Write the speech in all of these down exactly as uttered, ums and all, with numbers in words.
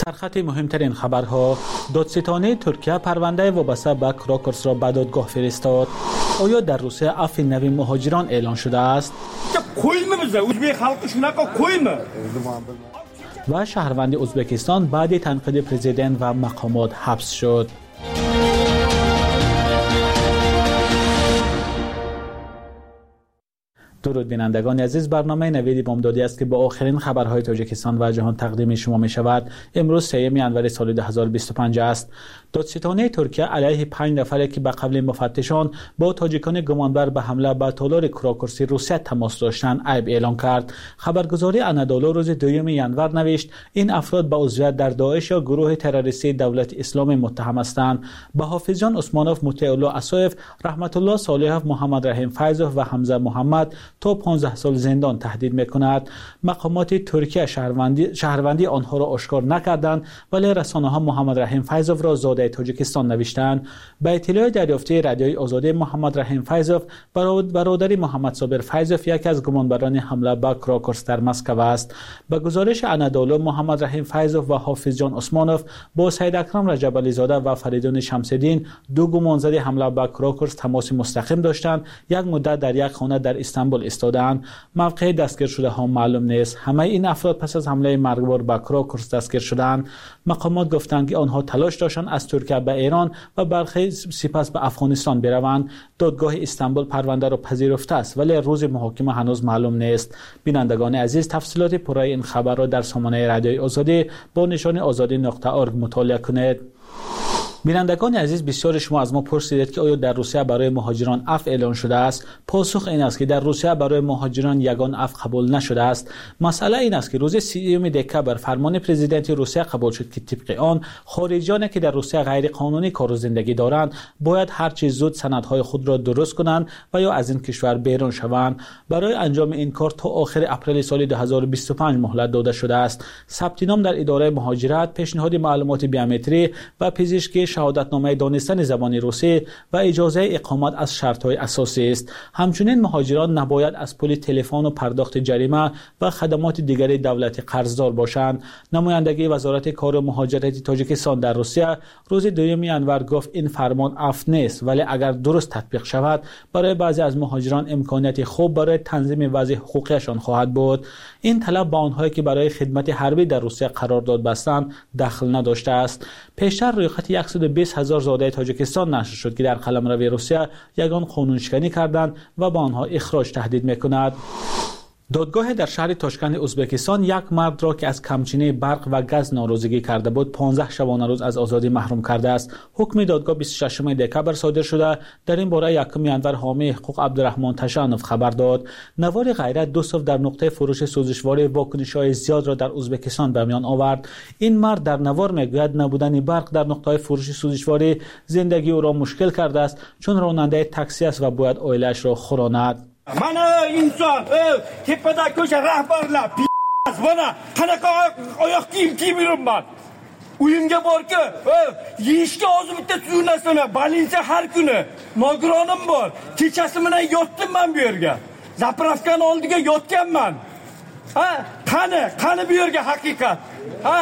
سرخط مهمترین خبرها: دادستانی ترکیه پرونده وابسته به کراکرس را به دادگاه فرستاد. آیا در روسیه عفو نوی مهاجران اعلان شده است؟ و شهروند ازبکستان بعد تنقید پرزیدنت و مقامات حبس شد. درود بینندگان عزیز، برنامه نوید بامدادی است که با آخرین خبرهای تاجیکستان و جهان تقدیم شما می شود. امروز سوم ژانویه سال دو هزار و بیست و پنج است. دادستانی ترکیه علیه پنج نفری که به قبل مفتشان با تاجیکان گمانبر به حمله به تالار کراکرسی روسیه تماس داشتند عیب اعلان کرد. خبرگزاری انادولو روز دوم ژانویه نوشت این افراد به عضویت در داعش یا گروه تروریستی دولت اسلام متهم هستند. به حافظ جان عثمانوف، مطیع الله اسایف، رحمت الله صالحوف، محمد رحیم فیضوف و حمزه محمد تا پانزده سال زندان تهدید میکند. مقامات ترکیه شهروندی شهروندی آنها را آشکار نکردند، ولی رسانه‌ها محمد رحیم فیضوف را زاده تاجیکستان نوشتند. به اطلاع دریافتی رادیوی آزادی، محمد رحیم فیضوف برادری محمد صابر فیضوف یکی از گمانبران حمله به کراکرس در مسکو است. به گزارش انادولو، محمد رحیم فیضوف و حافظ جان عثمانوف با سید اکرم رجب علی زاده و فریدون شمس‌الدین، دو گمانزده حمله به کراکرس، تماس مستقیم داشتند. یک مدت در یک خانه در استانبول استادند. موقع دستگیر شده ها معلوم نیست. همه این افراد پس از حمله مرگبار به کراکرس دستگیر شدند. مقامات گفتند که آنها تلاش داشتند از ترکیه به ایران و برخی سپس به افغانستان بروند. دادگاه استانبول پرونده را پذیرفته است، ولی روز محاکمه هنوز معلوم نیست. بینندگان عزیز، تفصیلات پوره این خبر را در سامانه رادیوی آزادی با نشان آزادی نقطه ارگ مطالعه کنید. بینندگان عزیز، بسیار شما از ما پرسیدید که آیا در روسیه برای مهاجران عفو اعلان شده است؟ پاسخ این است که در روسیه برای مهاجران یگان عفو قبول نشده است. مسئله این است که روز سیوم دکبر فرمان پرزیدنت روسیه قبول شد که طبق آن خارجیانی که در روسیه غیر قانونی کار و زندگی دارند باید هر چه زود سندهای خود را درست کنند و یا از این کشور بیرون شوند. برای انجام این کار تا آخر اپریل سال دو هزار و بیست و پنج مهلت داده شده است. ثبت نام در اداره مهاجرت، پیشنهاد معلومات بیومتری و پزشکی، شهادتنامه دانستن زبان روسی و اجازه اقامت از شرط‌های اساسی است. همچنین مهاجران نباید از پول تلفن و پرداخت جریمه و خدمات دیگری دولتی قرضدار باشند. نمایندگی وزارت کار و مهاجرت تاجیکستان در روسیه روز دوم ژانویه گفت این فرمان عفو نیست، ولی اگر درست تطبیق شود برای بعضی از مهاجران امکانیت خوب برای تنظیم وضع حقوقیشان خواهد بود. این طلب با آنهایی که برای خدمت حربی در روسیه قرارداد بستند دخل نداشته است. پیشتر رویخط صد و بیست هزار زاده تاجیکستان نشر شد که در قلمرو روسیه یگان قانونشکنی کردند و با آنها اخراج تهدید میکند. دادگاه در شهر تاشکند ازبکستان یک مرد را که از کمچینی برق و گاز ناراضگی کرده بود پانزده شبانه روز از آزادی محروم کرده است. حکم دادگاه بیست و ششم دکبر صادر شده. در این باره یکم ژانویه حامی حقوق عبدالرحمن تشانوف خبر داد. نوار غیرت دوستوف در نقطه فروش سوزشوار واکنش‌های زیاد را در ازبکستان به میان آورد. این مرد در نوار میگوید نبودن برق در نقطه فروش سوزشواری زندگی او را مشکل کرده است، چون راننده تاکسی است و باید عائله‌اش را خوراند. من insan tepede köşe rahbarla p***az bana kanaka ayak giyim giymiyorum ben. Uyumga bor ki yeyishga hozir bitta suyunasini balincha har kuni nogironim bor. Kechasi bilan yotdim men bu yerga. Zapravkani oldiga yotganman. Ha, qani, qani bu yerga haqiqat. Ha?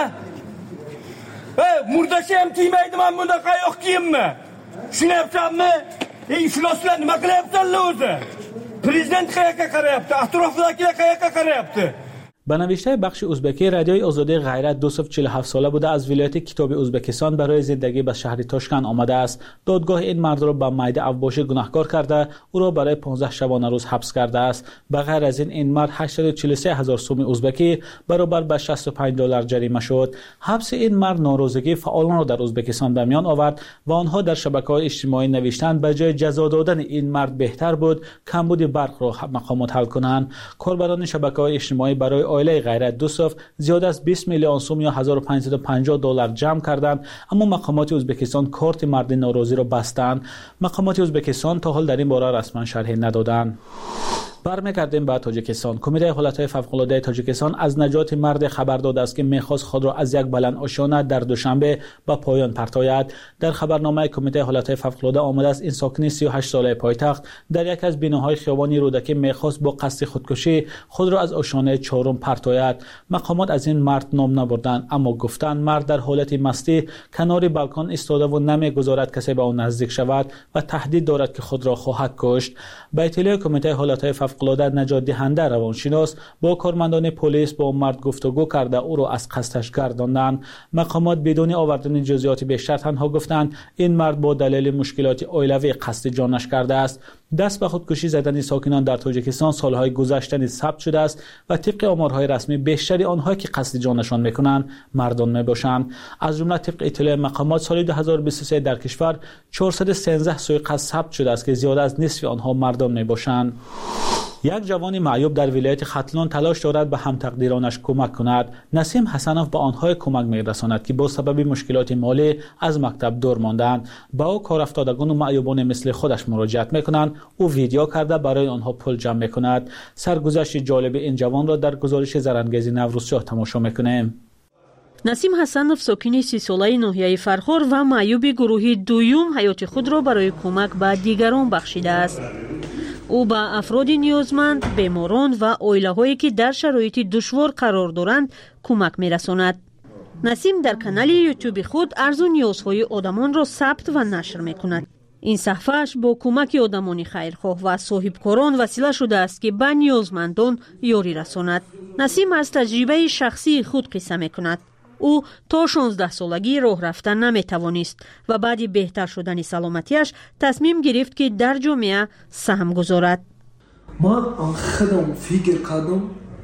Ey, murdashi ham kiymaydi men bunaqa oyoq kiyimmi? Tushunyapsanmi? Ey, ifloslar nima qilyapsanlar o'zi? Prezident qayerga qarayapti? Atrofdagilar qayerga qarayapti? به نوشته بخش ازبکی، رادیوی آزادی غیرت دوستوف چهل و هفت ساله بوده، از ولایت کتاب ازبکستان برای زندگی به شهر تاشکند آمده است. دادگاه این مرد را به میده اوباشی گناهکار کرده، او را برای پانزده شبانه روز حبس کرده است. به غیر از این این مرد هشتصد و چهل و سه هزار سوم ازبکی برابر به شصت و پنج دلار جریمه شد. حبس این مرد ناراضگی فعالان را در ازبکستان به میان آورد و آنها در شبکه‌های اجتماعی نوشتند به جای جزا دادن این مرد بهتر بود کمبود برق را مقامات حل کنند. کاربران شبکه‌های اجتماعی برای عائله غیرت دوستوف زیاد از بیست میلیون سوم یا هزار و پانصد و پنجاه دلار جمع کردند، اما مقامات ازبکستان کارت مرد ناراضی را بستند. مقامات ازبکستان تا حال در این باره رسما شرحی ندادند. برمیگردیم به تاجیکستان. کمیته حالتهای فوق‌العاده تاجیکستان از نجات مرد خبر داده است که می‌خواست خود را از یک بلند آشیانه در دوشنبه به پایان پرتاید. در خبرنامه کمیته حالتهای فوق‌العاده آمده است این ساکن سی و هشت ساله پایتخت در یک از بیناهای خیابانی رودکی می‌خواست با قصد خودکشی خود را از آشیانه چهارم پرتاید. مقامات از این مرد نام نبردند، اما گفتند مرد در حالت مستی کنار بالکن ایستاده و نمی‌گذارد کسی به آن نزدیک شود و تهدید دارد که خود را خواهد کشت. به اطلاع کمیته حالتهای فوق‌العاده نجات دهنده روانشناس با کارمندان پلیس با مرد گفتگو کرده او را از قصدش گرداندند. مقامات بدون آوردن جزئیات بیشتر تنها گفتند این مرد با دلیل مشکلات عائلوی قصد جانش کرده است. دست به خودکشی زدن ساکنان در تاجیکستان سالهای گذشته ثبت شده است و طبق آمارهای رسمی بیشتری آنها که قصد جانشان میکنند مردان میباشند. از جمله طبق اطلاع مقامات سال دو هزار و بیست و سه در کشور چهارصد و سیزده سوء قصد ثبت شده است که زیاد از نصف آنها مردان میباشند. یک جوان معیوب در ولایت ختلان تلاش دارد به هم تقدیرانش کمک کند. نسیم حسنوف به آنها کمک می‌رساند که با سبب مشکلات مالی از مکتب دور ماندند. با او کار افتادگان و معیوبان مثل خودش مراجعت می‌کنند. او ویدیو کرده برای آنها پول جمع می‌کند. سرگذشت جالب این جوان را در گزارش زرنگیز نوروز شاه تماشا می‌کنیم. насим ҳасанов сокини си солаи ноҳияи фархор ва маъюби гурӯҳи дуюм ҳаёти худро барои кӯмак ба дигарон бахшидааст. ӯ ба афроди ниёзманд, беморон ва оилаҳое ки дар шароити душвор қарор доранд кӯмак мерасонад. насим дар канали ютюби худ арзу ниёзҳои одамонро сабт ва нашр мекунад. ин саҳфааш бо кӯмаки одамони хайрхоҳ ва соҳибкорон васила шудааст ки ба ниёзмандон ёрӣ расонад. насим аз таҷрибаи шахсии худ қисса мекунад. ӯ то шонздаҳсолагӣ роҳ рафтан наметавонист ва баъди беҳтар шудани саломатиаш тасмим гирифт ки дар ҷомеа саҳм гузорад. ман худам фикр кардам,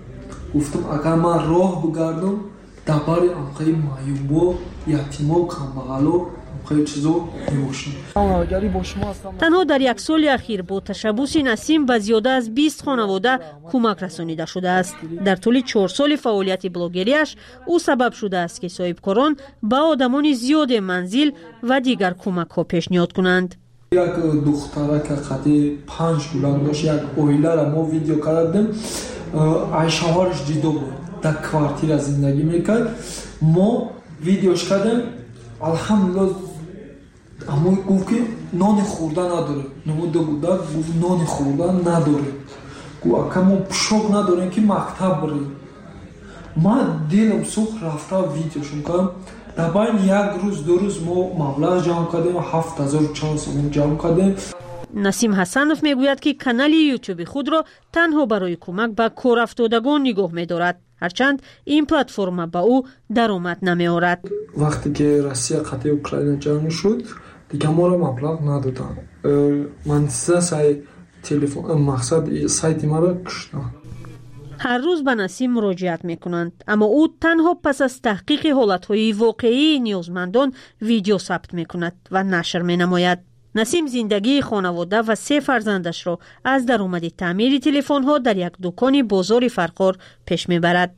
гуфтам агар ман роҳ бигардам дар бари анқаи маъюбо, ятимо, камбағало танҳо дар як соли ахир бо ташаббуси насим ба зиёда аз бист хонавода кӯмак расонида шудааст. дар тӯли чор соли фаъолияти блогериаш ӯ сабаб шудааст ки соҳибкорон ба одамони зиёде манзил ва дигар кӯмакҳо пешниҳод кунанд. як духтарака қадди панҷ гулан дошт, як оилара мо видео кардем, ай шавҳараш ҷидо буд, дар квартира зиндагӣ мекард. мо видеош кардем, алҳамдулиллаҳ аммо гуфт ки нони хӯрда надорем. намуда буда гуфт нони хӯрда надорем. гуфт ака мо пӯшок надорем ки мактаб барем. ман дилам сӯхт рафта видеошон кардам. дар байни як рӯз ду рӯз мо маблағ ҷамъ кардем, ҳафт ҳазору чанд сомон ҷамъ кардем. насим ҳасанов мегӯяд ки канали ютюби худро танҳо барои кӯмак ба корафтодагон нигоҳ медорад, ҳарчанд ин платформа ба ӯ даромад намеорад. вақте ки россия қатъи украина ҷанг шуд, дигар моро маблағ надоданд. монетизасияи телефон мақсад сайти маро куштанд. ҳар рӯз ба насим муроҷиат мекунанд, аммо ӯ танҳо пас аз таҳқиқи ҳолатҳои воқеии ниёзмандон видео сабт мекунад ва нашр менамояд. насим зиндагии хонавода ва се фарзандашро аз даромади таъмири телефонҳо дар як дукони бозори фархор пеш мебарад.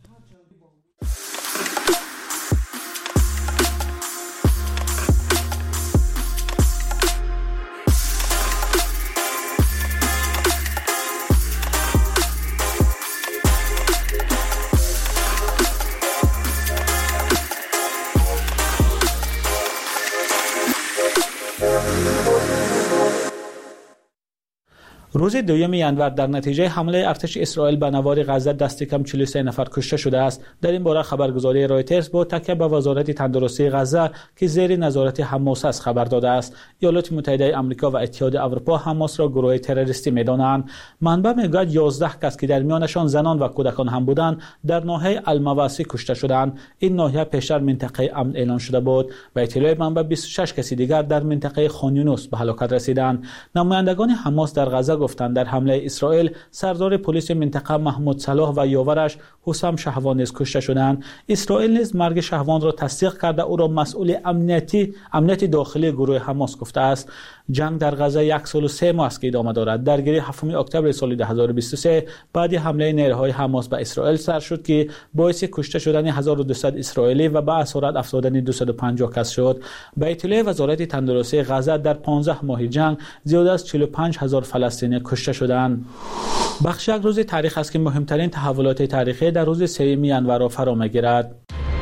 روز دوم ینور در نتیجه حمله ارتش اسرائیل به نوار غزه دست کم چهل و سه نفر کشته شده است. در این باره خبرگزاری رایترز با تکیه به وزارت تندرستی غزه که زیر نظارت حماس است خبر داده است. ایالات متحده آمریکا و اتحاد اروپا حماس را گروه تروریستی می‌دانند. منبع میگوید یازده کس که در میانشان زنان و کودکان هم بودند در ناحیه المواسی کشته شدند. این ناحیه پیشتر منطقه امن اعلان شده بود. به اطلاع منبع بیست و شش کسی دیگر در منطقه خان یونس به هلاکت رسیدند. نمایندگان حماس در غزه گفتند در حمله اسرائیل سردار پلیس منطقه محمود صلاح و یاورش حسام شهوان نیز کشته شدند. اسرائیل نیز مرگ شهوان را تصدیق کرده او را مسئول امنیتی امنیت داخلی گروه حماس گفته است. جنگ در غزه یک سال و سه ماه است که ادامه دارد. درگیری هفتم اکتبر سال دو هزار و بیست و سه بعد حمله نیروهای حماس به اسرائیل سر شد که باعث کشته شدن هزار و دویست اسرائیلی و به اسارت افتادن دویست و پنجاه کس شد. به اطلاع وزارت تندرستی غزه در پانزده ماه جنگ زیاد از چهل و پنج هزار فلسطینی اوکراینی کشته شدند. بخش یک روز تاریخ است که مهمترین تحولات تاریخی در روز سوم ژانویه را فرا می‌گیرد.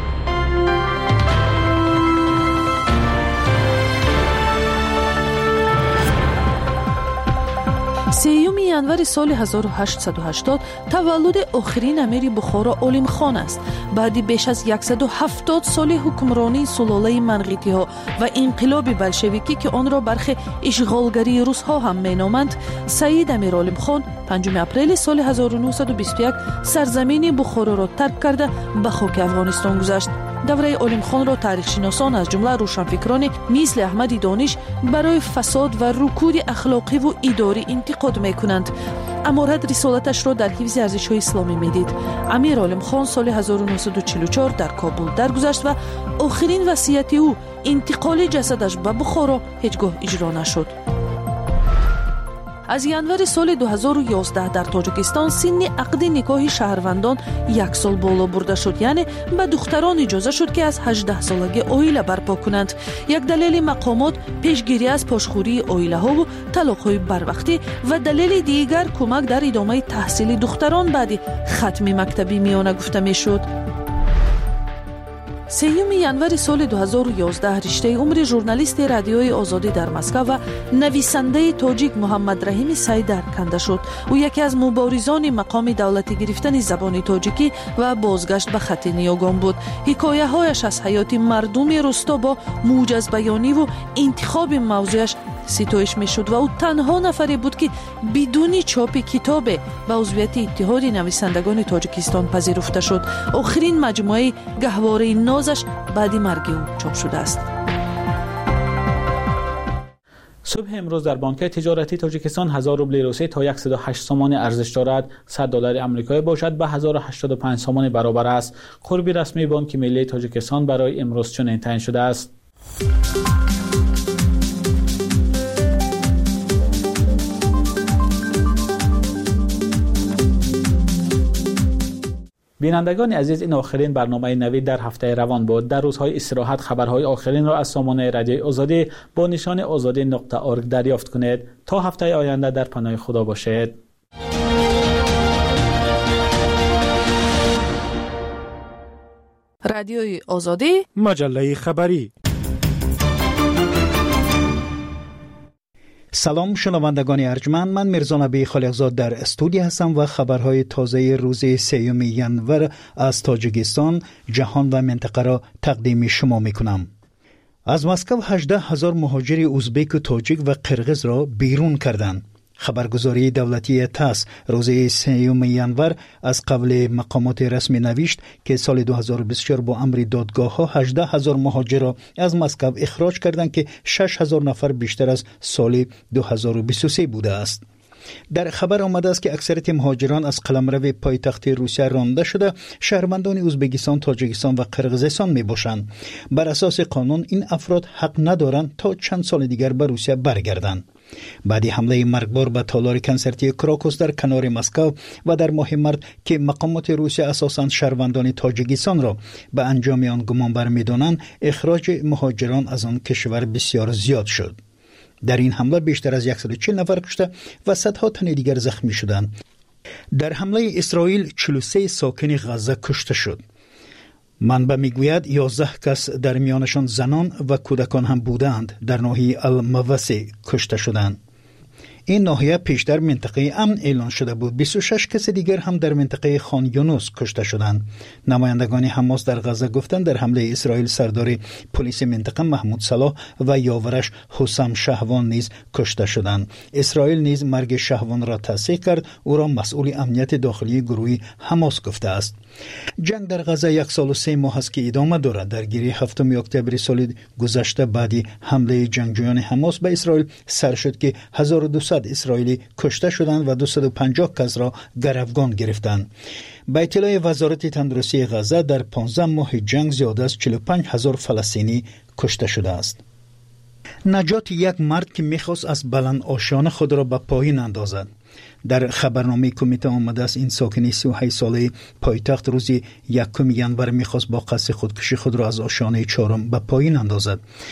سیوم январи соли ҳазору ҳаштсаду ҳаштод таваллуди охирин амири Бухоро Олимхон аст. баъди беш аз яксаду ҳафтод соли ҳукмронии сулолаи манғитиҳо ва инқилоби болшевикӣ ки онро бархи ишғолгарии русҳо ҳам меноманд, Саид Амир Олимхон панҷуми апрели соли ҳазору нуҳсаду бисту як сарзамини Бухороро тарк карда ба хоки Афғонистон гузашт. давраи Олимхонро таърихшиносон аз ҷумла рӯшанфикрони мисли Аҳмади Дониш барои фасод ва рукуди ахлоқиву идорӣ интиқод мекунанд. аморат рисолаташро дар ҳифзи арзишҳои исломӣ медид. Амир Олимхон соли ҳазору нуҳсаду чилу чор дар Кобул даргузашт ва охирин васияти ӯ интиқоли ҷасадаш ба Бухоро ҳеҷ гоҳ иҷро нашуд. аз январи соли ду ҳазору ёздаҳ дар Тоҷикистон синни ақди никоҳи шаҳрвандон як сол боло бурда шуд, яъне ба духтарон иҷоза шуд ки аз ҳаждаҳсолагӣ оила барпо кунанд. як далели мақомот пешгирӣ аз пошхӯрии оилаҳову талоқҳои барвақтӣ ва далели дигар кӯмак дар идомаи таҳсили духтарон баъди хатми мактаби миёна гуфта мешуд. сеюми январи соли ду ҳазору ёздаҳ риштаи умри журналисти радиои Озодӣ дар Москва ва нависандаи тоҷик Муҳаммад Раҳими Сайдар канда шуд. ӯ яке аз муборизони мақоми давлатӣ гирифтани забони тоҷикӣ ва бозгашт ба хати ниёгон буд. ҳикояҳояш аз ҳаёти мардуми рӯсто бо мӯҷазбаёниву интихоби мавзӯяш ситоиш мешуд ва ӯ танҳо нафаре буд ки бидуни чопи китобе ба узвияти иттиҳоди нависандагони Тоҷикистон пазируфта шуд. охирин маҷмӯаи гаҳвораи нозаш баъди марги ӯ чоп шудааст. صبح امروز در بانک تجارتی تاجیکستان هزار روبل روسی تا صد و هشت سومان ارزش دارد. صد دلار آمریکایی باشد به هزار و هشتاد و پنج سومان برابر است. قرب رسمی بانک ملی تاجیکستان برای امروز چنین تعیین شده است. بینندگان عزیز، این آخرین برنامه نوید در هفته روان بود. در روزهای استراحت خبرهای آخرین را از سامانه رادیوی آزادی با نشان آزادی نقطه ارگ دریافت کنید. تا هفته آینده در پناه خدا باشید. رادیوی آزادی، مجله خبری. سلام شنوندگان ارجمند، من میرزا نبی خالقزاد در استودیو هستم و خبرهای تازه روز سیوم ژانویه از تاجیکستان، جهان و منطقه را تقدیم شما میکنم. از مسکو هجده هزار مهاجر ازبک و تاجیک و قرغیز را بیرون کردند. خبرگزاری دولتی تاس روز سیوم ژانویه از قبل مقامات رسمی نوشت که سال دو هزار و بیست و چهار با امر دادگاه ها هجده هزار مهاجر را از مسکو اخراج کردند که شش هزار نفر بیشتر از سال دو هزار و بیست و سه بوده است. در خبر آمده است که اکثریت مهاجران از قلمرو پایتخت روسیه رانده شده شهروندان ازبکستان، تاجیکستان و قرغیزستان می باشند. بر اساس قانون این افراد حق ندارند تا چند سال دیگر به روسیه برگردند. بعد حمله مرگبار به تالار کنسرتی کراکوس در کنار مسکو و در ماه مارت که مقامات روسیه اساساً شهروندان تاجیکستان را به انجام آن گمانبر می‌دانند، اخراج مهاجران از آن کشور بسیار زیاد شد. در این حمله بیشتر از صد و چهل نفر کشته و صدها تن دیگر زخمی شدند. در حمله اسرائیل چهل و سه ساکن غزه کشته شد. منبع میگوید یازده کس در میانشان زنان و کودکان هم بودند در ناحیه الموسی کشته شدند. این ناحیه پیشتر منطقه امن اعلان شده بود. بیست و شش کس دیگر هم در منطقه خان یونس کشته شدند. نمایندگان حماس در غزه گفتند در حمله اسرائیل سردار پلیس منطقه محمود صلاح و یاورش حسام شهوان نیز کشته شدند. اسرائیل نیز مرگ شهوان را تصدیق کرد. او را مسئول امنیت داخلی گروه حماس گفته است. جنگ در غزه یک سال و سه ماه است که ادامه دارد. درگیری هفتم اکتبر سال گذشته بعدی حمله جنگجویان حماس به اسرائیل سر شد که هزار و دویست اسرائیلی کشته شدند و دویست و پنجاه کس را گروگان گرفتند. به اطلاع وزارت تندرستی غزه در پانزده ماه جنگ زیاده از چهل و پنج هزار فلسطینی کشته شده است. نجات یک مرد که میخواست از بلند آشیان خود را به پایین اندازد. در خبرنامه کمیته آمده است این ساکن سی و هشت ساله پایتخت روز یکم ژانویه میخواست با قصد خودکشی خود را از آشیانه چهارم به پایین اندازد.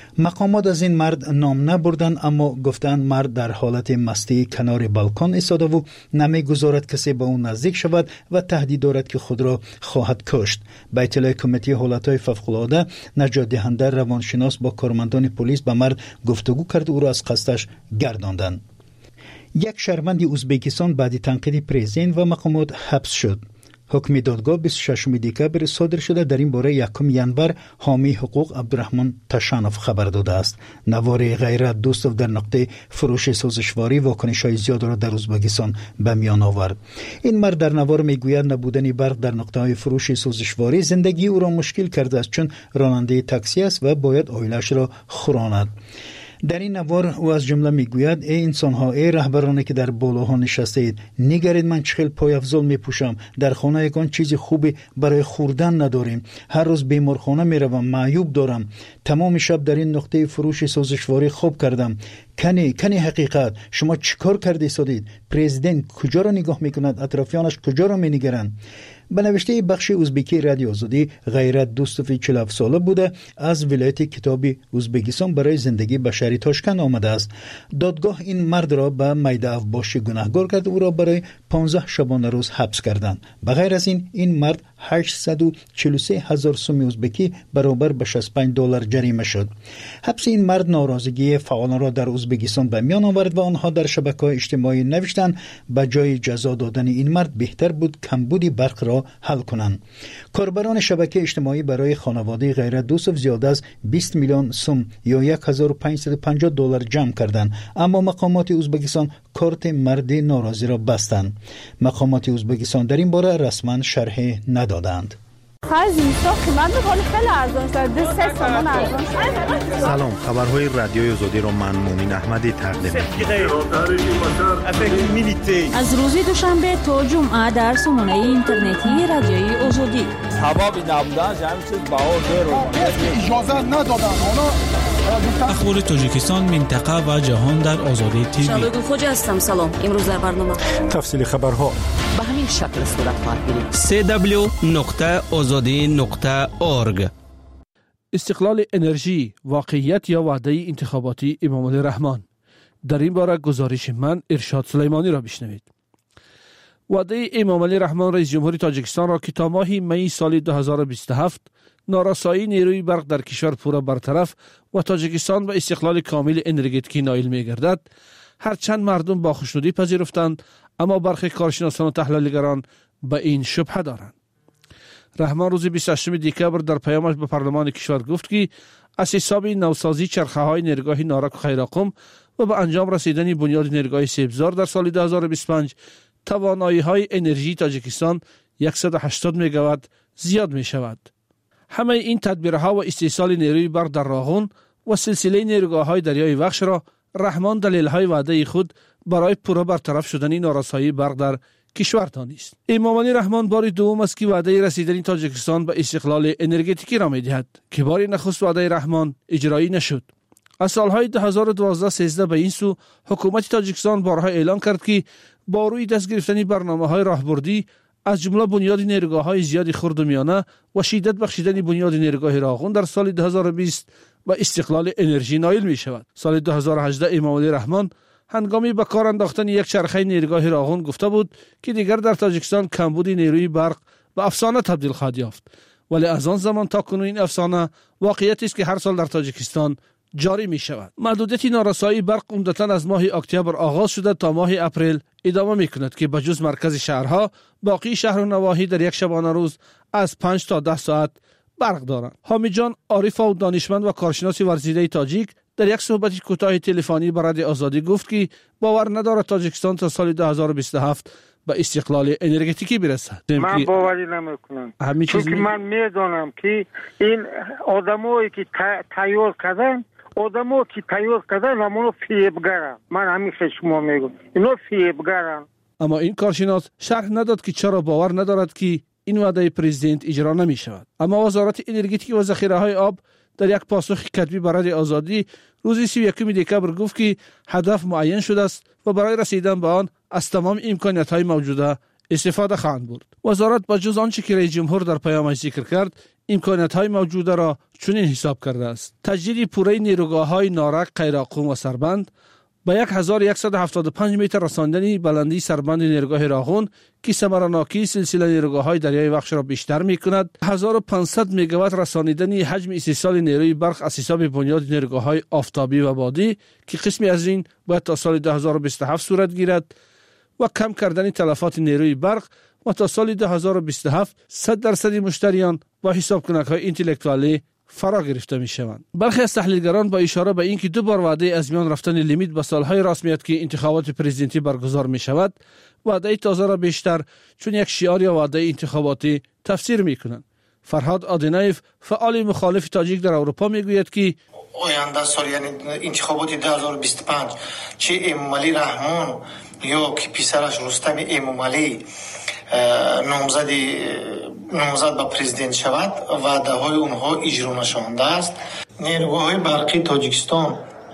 مقامات از این مرد نام نبردن، اما گفتند مرد در حالت مستی کنار بالکن ایستاده و نمیگذارد کسی به اون نزدیک شود و تهدید دارد که خود را خواهد کشت. به اطلاع کمیته حالتهای فوق‌العاده، نجات دهنده روانشناس با کارمندان پلیس به مرد گفتگو کرد و او را از قصدش گرداندند. یک شهروند ازبکستان بعد تنقید پرزیدنت و مقامات حبس شد. حکم دادگاه بیست و ششم دکبر صادر شده. در این باره یکم ینور حامی حقوق عبدالرحمن تشانوف خبر داده است. نوار غیرت دوستوف در نقطه فروش سوزشواری واکنش‌های زیاد را در ازبکستان به میان آورد. این مرد در نوار میگوید نبودن برق در نقطه‌های فروش سوزشواری زندگی او را مشکل کرده است، چون راننده تاکسی است و باید عائله‌اش را خوراند. در این نوار او از جمله میگوید: ای انسان ها، ای رهبرانی که در بالاها نشسته اید، نگرید من چه خیل پای افضل میپوشم، در خانه یکان چیزی خوبی برای خوردن نداریم، هر روز بیمارخانه میروم، معیوب دارم، تمام شب در این نقطه فروش سوزشواری خوب کردم. کنی کنی حقیقت شما چیکار کرده ایستادید؟ پرزیدنت کجا را نگاه میکند؟ اطرافیانش کجا را مینگرند؟ به نوشته بخش ازبکی رادیو آزادی، غیرت دوستوف چهل و هفت ساله بوده، از ولایت کتابی ازبکستان برای زندگی به شهر تاشکند آمده است. دادگاه این مرد را به میده افباشی گناهکار کرد و او را برای پانزده شبانه روز حبس کردند. بغیر از این این مرد هشتصد و چهل و سه هزار سوم ازبکی برابر به شصت و پنج دلار جریمه شد. حبس این مرد ناراضگی فعالان را در ازبکستان به میان آورد و آنها در شبکه‌های اجتماعی نوشتند به جای جزا دادن این مرد بهتر بود کمبود برق را حل کنند. کاربران شبکه اجتماعی برای خانواده غیرت دوستوف زیاده از بیست میلیون سوم یا یک هزار و پانصد و پنجاه دلار جمع کردند، اما مقامات ازبکستان کارت مرد ناراضی را بستند. مقامات ازبکستان در این باره رسما شرح ندادند. سلام، خبرهای رادیوی آزادی را من مومن احمدی تقدیم می‌کنم. از روز دوشنبه تا جمعه در سامانه اینترنتی رادیوی آزادی. حبابی نبودن جمع چیز بهار رو اجازه ندادن. اخبار تاجیکستان، منطقه و جهان در آزادی تیوی. شبگون خوجا هستم. سلام. امروز در برنامه تفصیل خبرها به همین شکل صورت خواهد گرفت. سی دبلیو نقطه آزادی نقطه اورگ. استقلال انرژی، واقعیت یا وعده انتخاباتی امام علی رحمان. در این باره گزارش من ارشاد سلیمانی را بشنوید. وعده امام علی رحمان رئیس جمهوری تاجیکستان را که تا ماه می سال دو هزار و بیست و هفت نارسایی نیروی برق در کشور پورا برطرف و تاجیکستان به استقلال کامل انرژتیکی نائل می گردد، هرچند مردم با خوشنودی پذیرفتند، اما برخی کارشناسان و تحلیلگران به این شبهه دارند. رحمان روز بیست و هشتم دکبر در پیامش به پارلمان کشور گفت که از حساب نوسازی چرخه های نیروگاه نارک و خیراقم و به انجام رسیدن بنیاد نیروگاه سیبزار در سال دو هزار و بیست و پنج توانایی های انرژی تاجیکستان صد و هشتاد مگاوات زیاد می شود. همه این تدبیرها و استیصال نیروی برق در راغون و سلسله نیروگاه های دریای وخش را رحمان دلیل های وعده خود برای پورا برطرف شدن نارسایی برق در کشور دانست. امام علی رحمان بار دوم است که وعده رسیدن تاجیکستان به استقلال انرژتیکی را می‌دهد که بار نخست وعده رحمان اجرایی نشد. از سالهای دو هزار و دوازده سیزده به این سو حکومت تاجیکستان بارها اعلان کرد که با روی دست گرفتن برنامه‌های راهبردی از جمله بنیاد نیروگاه‌های زیاد خرد و میانه و شدت بخشیدن بنیاد نیروگاه راغون در سال دو هزار و بیست و استقلال انرژی نائل می شود. سال دو هزار و هجده امام علی رحمان هنگامی به کار انداختن یک چرخه نیروگاه راغون گفته بود که دیگر در تاجیکستان کمبود نیروی برق به افسانه تبدیل خواهد یافت، ولی از آن زمان تا کنون این افسانه واقعیتی است که هر سال در تاجیکستان جاری می شود. محدودیت نارسایی برق عمدتاً از ماه اکتبر آغاز شده تا ماه اپریل ادامه می کند که بجز مرکز شهرها باقی شهر و نواحی در یک شبانه روز از پنج تا ده ساعت برق دارند. حامد جان عارف و دانشمند و کارشناس ورزیده تاجیک در یک صحبت کوتاه تلفنی با رادیو آزادی گفت که باور ندارد تاجیکستان تا سال دو هزار و بیست و هفت به استقلال انرژتیکی برسد. من باوری نمیکنم، چون که من میدانم که این آدمایی که تیار کردن آدمایی که تیار کردن همونو فریبگرن. من همیشه شما میگم اینا فریبگرن. اما این کارشناس شرح نداد که چرا باور ندارد که این وعده پرزیدنت اجرا نمی شود. اما وزارت انرژتیک و ذخیره های آب در یک پاسخ کتبی برای آزادی روز سی و یکم دکبر گفت که هدف معین شده است و برای رسیدن به آن از تمام امکانات های موجوده استفاده خواهند برد. وزارت با جز آنچه که رئیس جمهور در پیامش ذکر کرد، امکانات‌های موجوده را چنین حساب کرده است: تجدید پوره نیروگاه‌های نارک، قیراقوم و سربند، با هزار و صد و هفتاد و پنج متر رساندنی بلندی سربند نیروگاه راغون که ثمرناکی سلسله نیروگاه‌های دریای وخش را بیشتر می‌کند، هزار و پانصد میگاوات رسانیدنی حجم استیصال نیروی برق از حساب بنیاد نیروگاه‌های آفتابی و بادی که قسمی از این باید تا سال دو هزار و بیست و هفت صورت گیرد و کم کردن تلفات نیروی برق و تا سال دو هزار و بیست و هفت صد درصد مشتریان با حساب کنک‌های اینتלקتوالی فرا گرفته می شوند. برخی از تحلیلگران با اشاره به اینکه دو بار وعده از میان رفتن لیمیت به سالهای رسمیت که انتخابات پرزیدنتی برگزار می شود، وعده تازه را بیشتر چون یک شعار یا وعده انتخاباتی تفسیر می کنند. فرهاد آدینایف، فعال مخالف تاجیک در اروپا، می گوید که آینده سال یعنی انتخابات دو هزار و بیست و پنج چه امامعلی رحمان یا که پسرش رستم امامعلی نامزد نامزد به پرزیدنت شود، وعده های اونها اجرا نشده است. نیروگاه های برقی تاجیکستان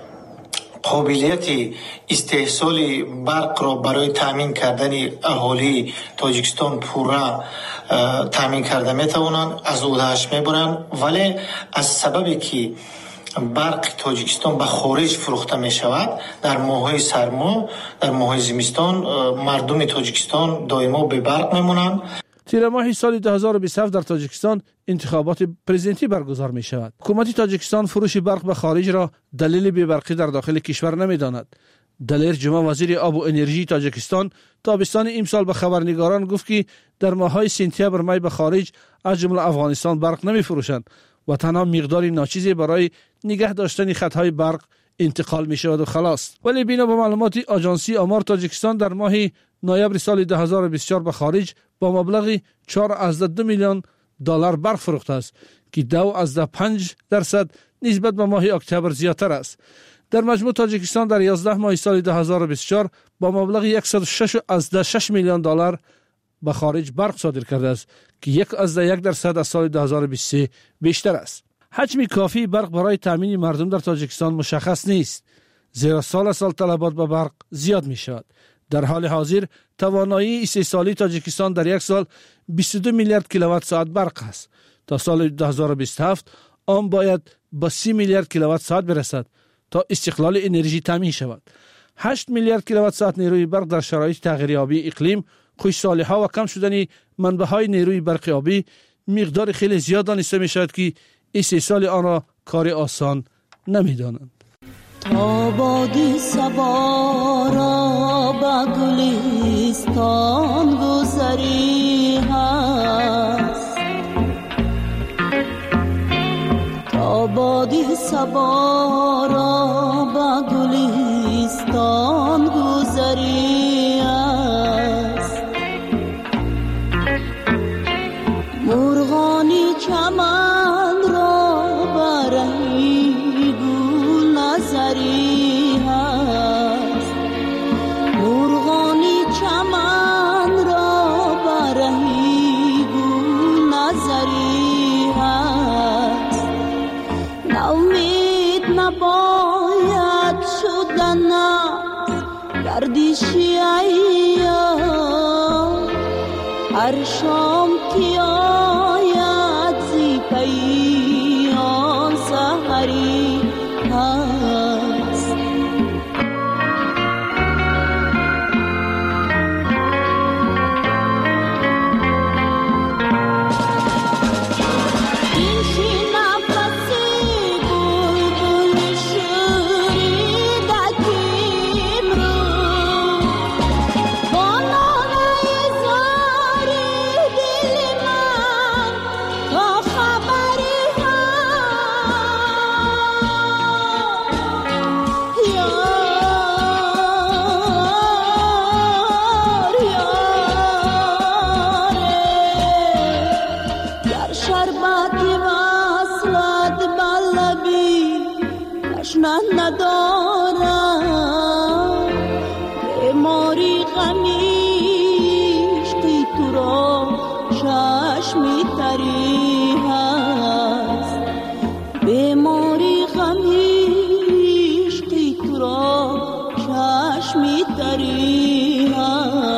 قابلیت استحصال برق را برای تامین کردن اهالی تاجیکستان پورا تامین کرده میتوانند، از عهده‌اش میبرند، ولی از سببی که برق تاجیکستان به خارج فروخته می شود، در ماه‌های سرما، در ماه‌های زمستان مردم تاجیکستان دائما به برق میمونند. تیر ماه سال دو هزار و بیست و هفت در تاجیکستان انتخابات پرزیدنتی برگزار می شود. حکومت تاجیکستان فروش برق به خارج را دلیل بی‌برقی در داخل کشور نمی داند. دلیر جمعه وزیر آب و انرژی تاجیکستان تابستان امسال به خبرنگاران گفت که در ماه‌های سپتامبر می به خارج از جمله افغانستان برق نمی فروشند و تنها مقداری ناچیزی برای نگه داشتن خطهای برق انتقال می شود و خلاص. ولی بنا به معلومات آژانسی آمار تاجیکستان در ماه نوامبر سال دو هزار و بیست و چهار به خارج با مبلغ چهار ممیز دو میلیون دلار برق فروخته است که دو ممیز پنج درصد نسبت به ماه اکتبر زیادتر است. در مجموع تاجیکستان در یازده ماه سال دو هزار و بیست و چهار با مبلغ صد و شش ممیز شش میلیون دلار به خارج برق صادر کرده است که یک ممیز یک درصد از سال دو هزار و بیست و سه بیشتر است. حجم کافی برق برای تامین مردم در تاجیکستان مشخص نیست، زیرا سال سال طلبات به برق زیاد می شود. در حال حاضر توانایی استیصالی تاجیکستان در یک سال بیست و دو میلیارد کیلووات ساعت برق است. تا سال دو هزار و بیست و هفت آن باید به سی میلیارد کیلووات ساعت برسد تا استقلال انرژی تامین شود. هشت میلیارد کیلووات ساعت نیروی برق در شرایط تغییریابی اقلیم، خشکسالی‌ها و کم شدن منبع‌های نیروی برق آبی مقدار خیلی زیاد دانسته می شود که استیصال آن را کار آسان نمی دانند. تا بادی صبا را به گلستان گذری هست، تا بادی صبا را به گلستان گذری هست، مرغانی چمن را برهی گل نظری هست، مرغانی چمن را برهی گل نظری هست، نومید نباید شدن گردشی ایام، هر شام که آید زی پیان سحری هست. این شی نفسی بلبل شوریدکیم رو با ناله زاری دل من تا خبری هست. یار یاره گر شربتی وصلت بلبی تشنه ندارم، بیماری غمیش که تو را چشمی تری هست، بیماری غمیش که تو را چشمی تری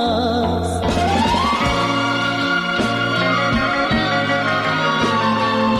هست.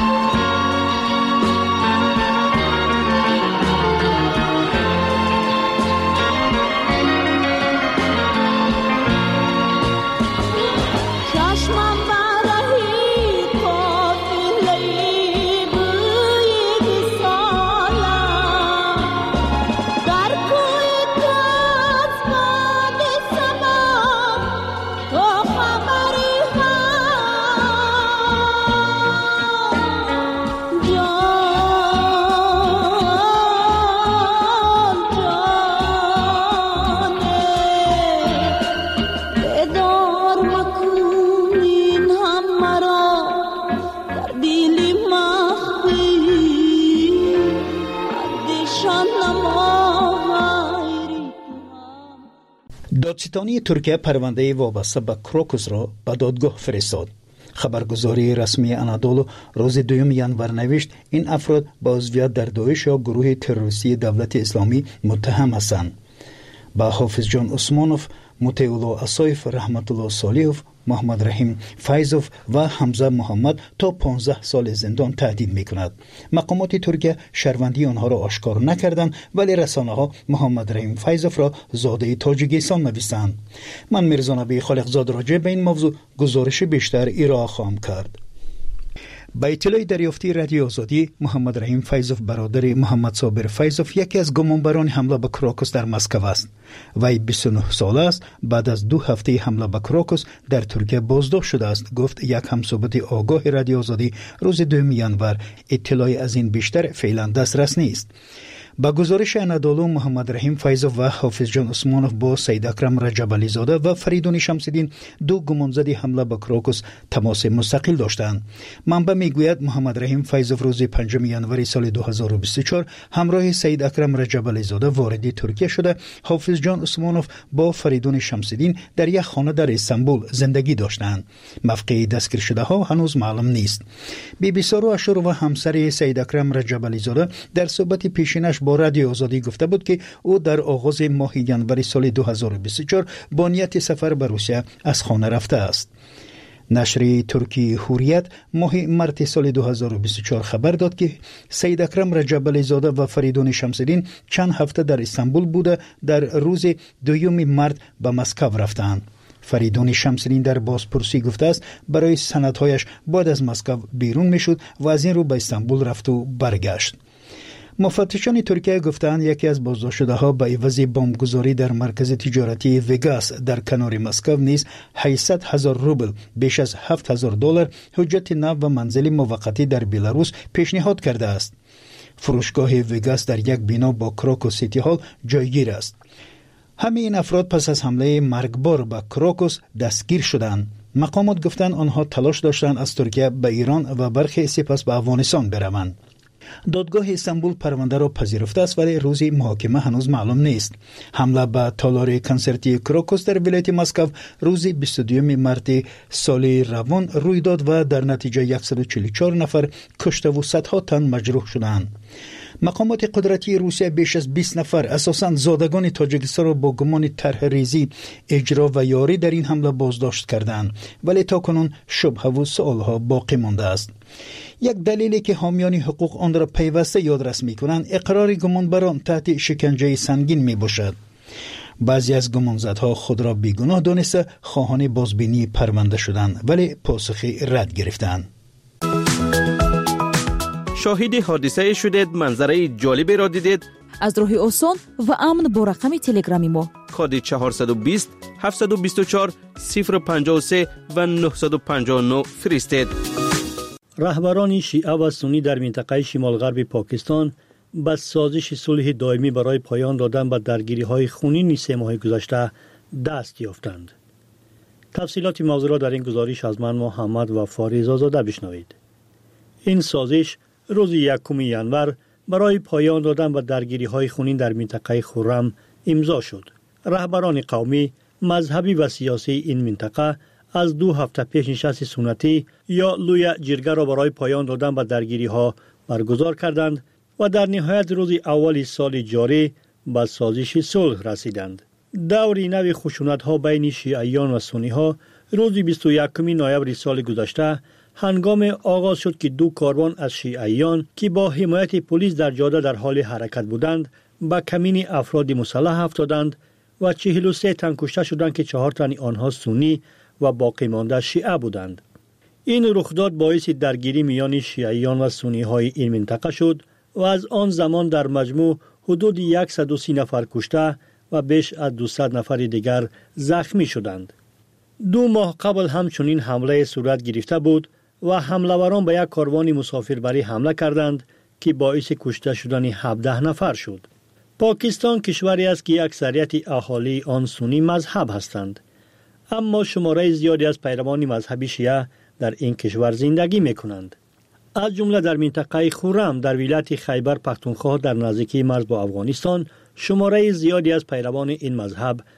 دادستانی ترکیه پرونده وابسته به کروکوس را به دادگاه فرستاد. خبرگزاری رسمی انادولو روز دوم ینور نوشت این افراد با عضویت در داعش یا گروه تروریستی دولت اسلامی متهم هستند. با حافظ جان عثمانوف، مطیع اسایف، رحمت الله صالحوف، محمد رحیم فیضوف و حمزه محمد تا پانزده سال زندان تهدید میکند. مقامات ترکیه شهروندی آنها را آشکار نکردند، ولی رسانه ها محمد رحیم فیضوف را زاده تاجیکستان نویسند. من میرزا نبی خالقزاد راجع به این موضوع گزارش بیشتر ارائه خواهم کرد. با اطلاع دریافتی رادیو آزادی، محمد رحیم فیضوف برادر محمد صابر فیضوف یکی از گمانبران حمله به کروکوس در مسکو است. وی بیست و نه ساله است. بعد از دو هفته حمله به کروکوس در ترکیه بازداشت شده است، گفت یک همصحبت آگاه رادیو آزادی روز دوم ینور. اطلاعی از این بیشتر فعلا دسترس نیست. با گزارش انادولو، محمد رحیم فیضوف و حافظ جان عثمانوف با سید اکرم رجبالی زاده و فریدون شمس‌الدین دو گمانزد حمله به کروکوس تماس مستقل داشتند. منبع میگوید محمد رحیم فیضوف روز پنجم ینور سال دو هزار و بیست و چهار همراه سید اکرم رجبالی زاده وارد ترکیه شده. حافظ جان عثمانوف با فریدون شمس‌الدین در یک خانه در استانبول زندگی داشتند. موقع دستگیر شده ها هنوز معلوم نیست. بی بی سارو اشور و همسر سید اکرم رجبالی زاده در صحبت پیشینش با رادیو آزادی گفته بود که او در آغاز ماه ینور سال دو هزار و بیست و چهار با نیت سفر به روسیه از خانه رفته است. نشریه ترکی حریت ماه مارس سال دو هزار و بیست و چهار خبر داد که سید اکرم رجبالی زاده و فریدون شمس‌الدین چند هفته در استانبول بوده در روز دوم مارس به مسکو رفتند. فریدون شمس‌الدین در بازپرسی گفته است برای سندهایش باید از مسکو بیرون میشد و از این رو به استانبول رفت و برگشت. مفتشان ترکیه گفتند یکی از بازداشت شده ها به عوض بمبگذاری در مرکز تجارتی وگاس در کنار مسکو نیز هشتصد هزار روبل بیش از هفت هزار دلار حجت نو و منزل موقتی در بلاروس پیشنهاد کرده است. فروشگاه وگاس در یک بنا با کروکوس سیتی هال جایگیر است. همه این افراد پس از حمله مرگبار به کروکوس دستگیر شدند. مقامات گفتند آنها تلاش داشتند از ترکیه به ایران و برخی سپس به افغانستان بروند. دادگاه استانبول پرونده را پذیرفته است ولی روز محاکمه هنوز معلوم نیست. حمله به تالار کنسرتی کروکوس در ولایت مسکو روز بیست و دوم مارس سال روان روی داد و در نتیجه صد و چهل و چهار نفر کشته و صدها تن مجروح شدند. مقامات قدرتی روسیه بیش از بیست نفر اساساً زادگان تاجیکستان را با گمان طرح ریزی، اجرا و یاری در این حمله بازداشت کردند، ولی تاکنون شبهه و سوالها باقی مانده است. یک دلیلی که حامیان حقوق آن را پیوسته یادرس می‌کنند اقرار گمانبران تحت شکنجه سنگین میباشد. بعضی از گمانزدها خود را بیگناه دانسته خواهان بازبینی پرونده شدند ولی پاسخی رد گرفتند. شاهد حادثه شدید، منظره جالبی را دیدید؟ از راه آسان و امن با رقم تلگرامی ما کد چهارصد و بیست هفتصد و بیست و چهار صفر پنجاه و سه و نهصد و پنجاه و نه فرستید. رهبران شیعه و سنی در منطقه شمال غرب پاکستان با سازش صلح دائمی برای پایان دادن به درگیری‌های خونین سه ماه گذشته دست یافتند. تفصیلات موضوع را در این گزارش از من محمد و فاریز آزاده بشنوید. این سازش روز یکم ینور برای پایان دادن به درگیری‌های خونین در منطقه خرم امضا شد. رهبران قومی، مذهبی و سیاسی این منطقه از دو هفته پیش نشست سنتی یا لوی جرگه را برای پایان دادن به درگیری‌ها برگزار کردند و در نهایت روز اول سال جاری به سازش صلح رسیدند. دوری نو خشونت‌ها بین شیعیان و سنی‌ها روز بیست و یکم نوامبر سال گذشته هنگام آغاز شد که دو کاروان از شیعیان که با حمایت پلیس در جاده در حال حرکت بودند به کمین افراد مسلح افتادند و چهل و سه تن کشته شدند که چهار تن آنها سنی و باقی مانده شیعه بودند. این رخداد باعث درگیری میان شیعیان و سنی های این منطقه شد و از آن زمان در مجموع حدود صد و سی نفر کشته و بیش از دویست نفر دیگر زخمی شدند. دو ماه قبل همچنین حمله صورت گرفته بود و حمله‌وران به یک کاروان مسافربری حمله کردند که باعث کشته شدن هفده نفر شد. پاکستان کشوری است که اکثریت اهالی آن سنی مذهب هستند، اما شماره زیادی از پیروان مذهب شیعه در این کشور زندگی می‌کنند. از جمله در منطقه خرم در ولایت خیبر پختونخوا در نزدیکی مرز با افغانستان شماره زیادی از پیروان این مذهب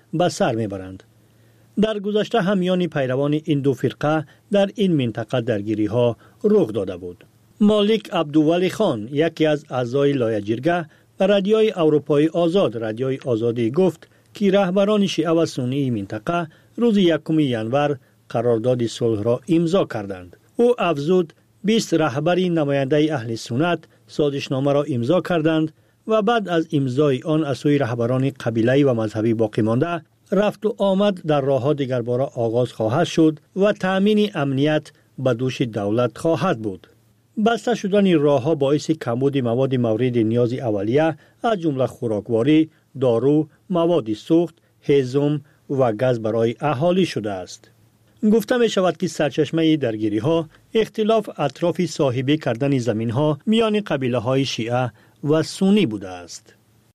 به سر میبرند. در گذشته هم میان پیروان این دو فرقه در این منطقه درگیری ها رخ داده بود. مالک عبدولی خان، یکی از اعضای لایحه جرگه، به رادیوی اروپایی آزاد رادیوی آزادی گفت که رهبران شیعه و سنی منطقه روز یکم ژانویه قرارداد صلح را امضا کردند. او افزود بیست رهبر نماینده اهل سنت سازشنامه را امضا کردند و بعد از امضای آن از سوی رهبران قبیله و مذهبی باقی مانده رفت و آمد در راه‌ها دیگرباره آغاز خواهد شد و تأمین امنیت به دوش دولت خواهد بود. بسته شدن راه‌ها باعث کمبود مواد مورد نیاز اولیه از جمله خوراکواری، دارو، مواد سوخت، هیزم و گاز برای اهالی شده است. گفته می شود که سرچشمه درگیری ها اختلاف اطراف صاحبی کردن زمین ها میان قبیله های شیعه و سنی بوده است.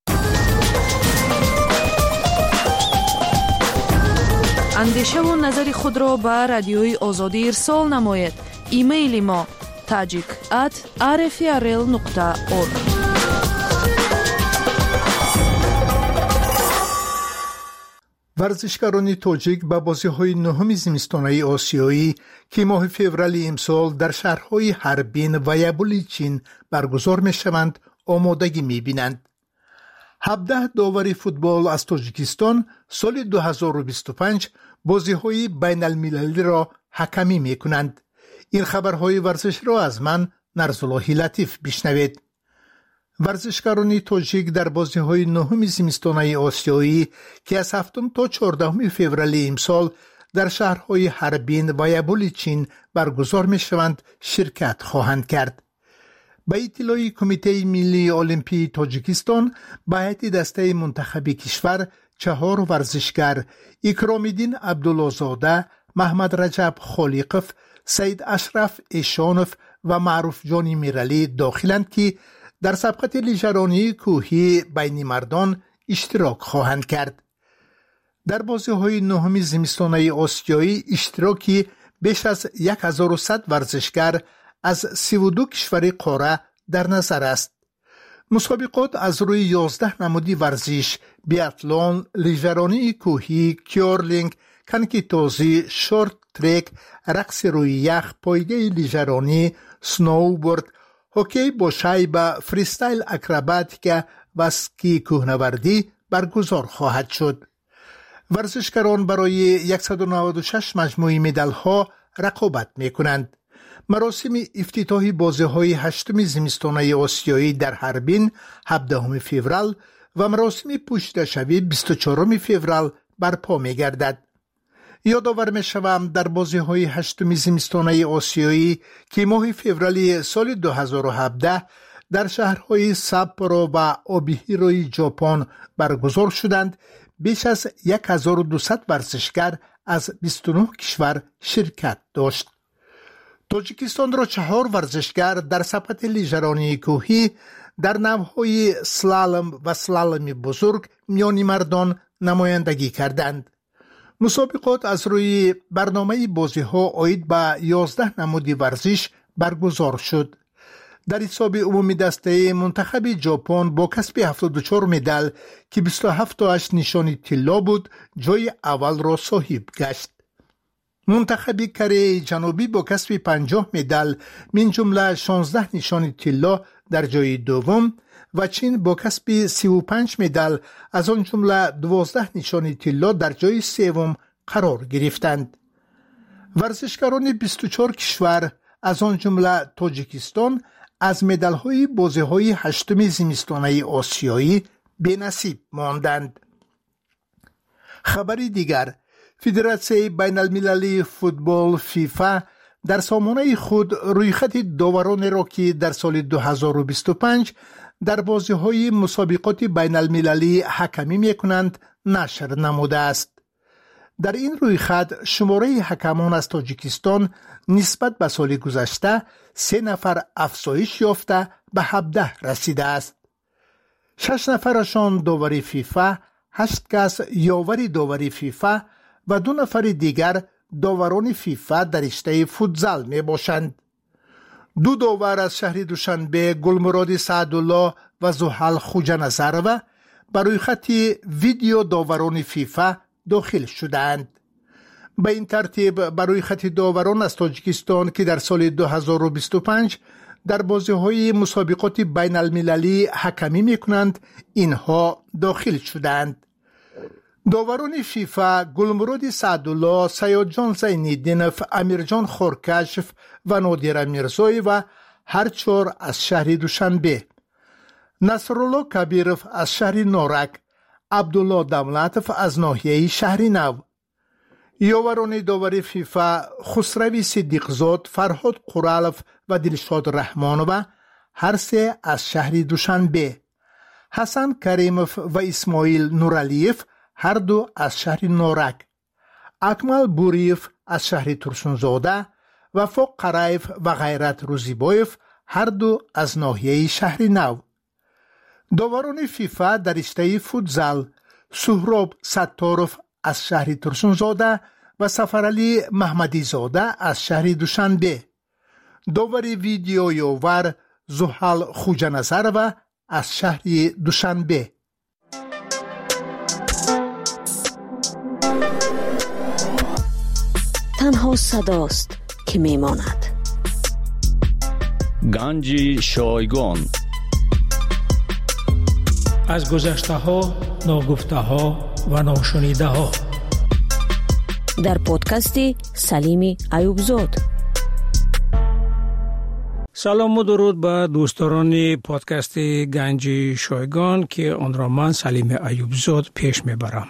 اندیشه و نظر خود را به رادیوی آزادی ارسال نماید. ایمیل ما tajik at r f r l nokta org. ورزشکاران تاجیک به بازی‌های نهم زمستانه آسیایی که ماه فوریه امسال در شهرهای هربین و یبولی چین برگزار می‌شوند آمادگی می‌بینند. هفده داور فوتبال از تاجیکستان سال دو هزار و بیست و پنج بازی‌های بین المللی را حکمی می‌کنند. این خبرهای ورزش را از من نرزالله لطیف بشنوید. ورزشکاران تاجیک در بازی‌های نهم زمستانه آسیایی که از هفتم تا چهاردهم فوریه امسال در شهرهای هربین و یبولی چین برگزار می‌شوند شرکت خواهند کرد. به اطلاع کمیته ملی المپی تاجیکستان به هیئت دسته منتخب کشور چهار ورزشکار اکرام‌الدین عبدالله‌زاده، محمد رجب خالقов، سید اشرف ایشانов و معروف جان میرالی داخلند که در سبقت لیژرانی کوهی بین مردان اشتراک خواهند کرد. در بازی‌های نهم زمستانه آسیایی اشتراکی بیش از هزار و صد ورزشکار از سی و دو کشور قاره در نظر است. مسابقات از روی یازده نمودی ورزش، بیاتلون، لیژرانی کوهی، کیورلینگ، کنکیتوزی، شورت ترک، رقص روی یخ، پایده لیژرانی، سنوبورد، هوکی با شیبه، فریستایل اکروباتیک و اسکی کوهنوردی برگزار خواهد شد. ورزشکاران برای صد و نود و شش مجموعه مدال ها رقابت می کنند. مراسم افتتاحی بازی‌های هشتم زمستانه آسیایی در هربین هفدهم فوریه و مراسم پوشیده‌شوی بیست و چهارم فوریه برپا می گردد. یادآور می شوم در بازی‌های هشتم زمستانه آسیایی که ماه فوریه سال دو هزار و هفده در شهرهای ساپورو و اوبیهیروی ژاپن برگزار شدند، بیش از هزار و دویست ورزشکار از بیست و نه کشور شرکت داشت. تاجیکستان را چهار ورزشکار در سبقت لیژرانی کوهی در نوع‌های سلالم و سلالم بزرگ میان مردان نمایندگی کردند. مسابقات از روی برنامه بازی‌ها عاید به یازده نمود ورزش برگزار شد. در حساب عمومی دسته منتخب ژاپن با کسب هفتاد و چهار مدال که بیست و هفت تاش نشان طلا بود جای اول را صاحب گشت. منتخب کره جنوبی با کسب پنجاه مدال من جمله شانزده نشان طلا در جای دوم و چین با کسب سی و پنج مدال از آن جمله دوازده نشان طلا در جای سوم قرار گرفتند. ورزشکاران بیست و چهار کشور از آن جمله تاجیکستان از مدال‌های بازی‌های هشتم زمستانه آسیایی بی‌نصیب ماندند. خبری دیگر، فدراسیون بین المللی فوتبال فیفا در سامانه خود رویخط داوران را که در سال دو هزار و بیست و پنج در بازی‌های مسابقات بین المللی حکمی می‌کنند نشر نموده است. در این رویخط شماره حکمان از تاجیکستان نسبت به سال گذشته سه نفر افزایش یافته به هفده رسیده است. شش نفرشان داوری فیفا، هشت کس یاوری داوری فیفا و دو نفر دیگر داوران فیفا در رشته فوتزال می باشند. دو داور از شهر دوشنبه، گلمراد سعدالله و زحل خوجنظرова برای خط ویدیو داوران فیفا داخل شدند. به این ترتیب برای خط داوران از تاجیکستان که در سال دو هزار و بیست و پنج در بازی‌های مسابقات بین المللی حکمی می‌کنند، اینها داخل شدند. داوران فیفا گلمرود سعدالله، سیادجان زین‌الدینف، امیرجان خورکشف و نادر میرزایی و هر چهار از شهر دوشنبه، نصرالله کبیرف از شهر نارک، عبدالله دولتف از ناحیه شهر نو. یاوران داور فیفا خسروی صدیقزاد، فرهاد قرالف و دلشاد رحمانو هر سه از شهر دوشنبه، حسن کریمف و اسماعیل نورالیف هر دو از شهر نارک، اکمل بوریف از شهر ترسونزاده، وفاق قرایف و غیرت روزیبایف هر دو از ناحیه شهر نو. داوران فیفا در رشته فوتزال سهراب ستارف از شهر ترسونزاده و سفرعلی محمدی زاده از شهر دوشنبه، داور ویدیو یاور زحل خوجنظر و از شهر دوشنبه. تنها صداست که میماند. گنج شایگان از گذشته ها، ناگفته ها و ناشنیده ها در پادکست سلیم ایوبزاد. سلام و درود به دوستان پادکست گنج شایگان که آن را من سلیم ایوبزاد پیش میبرم.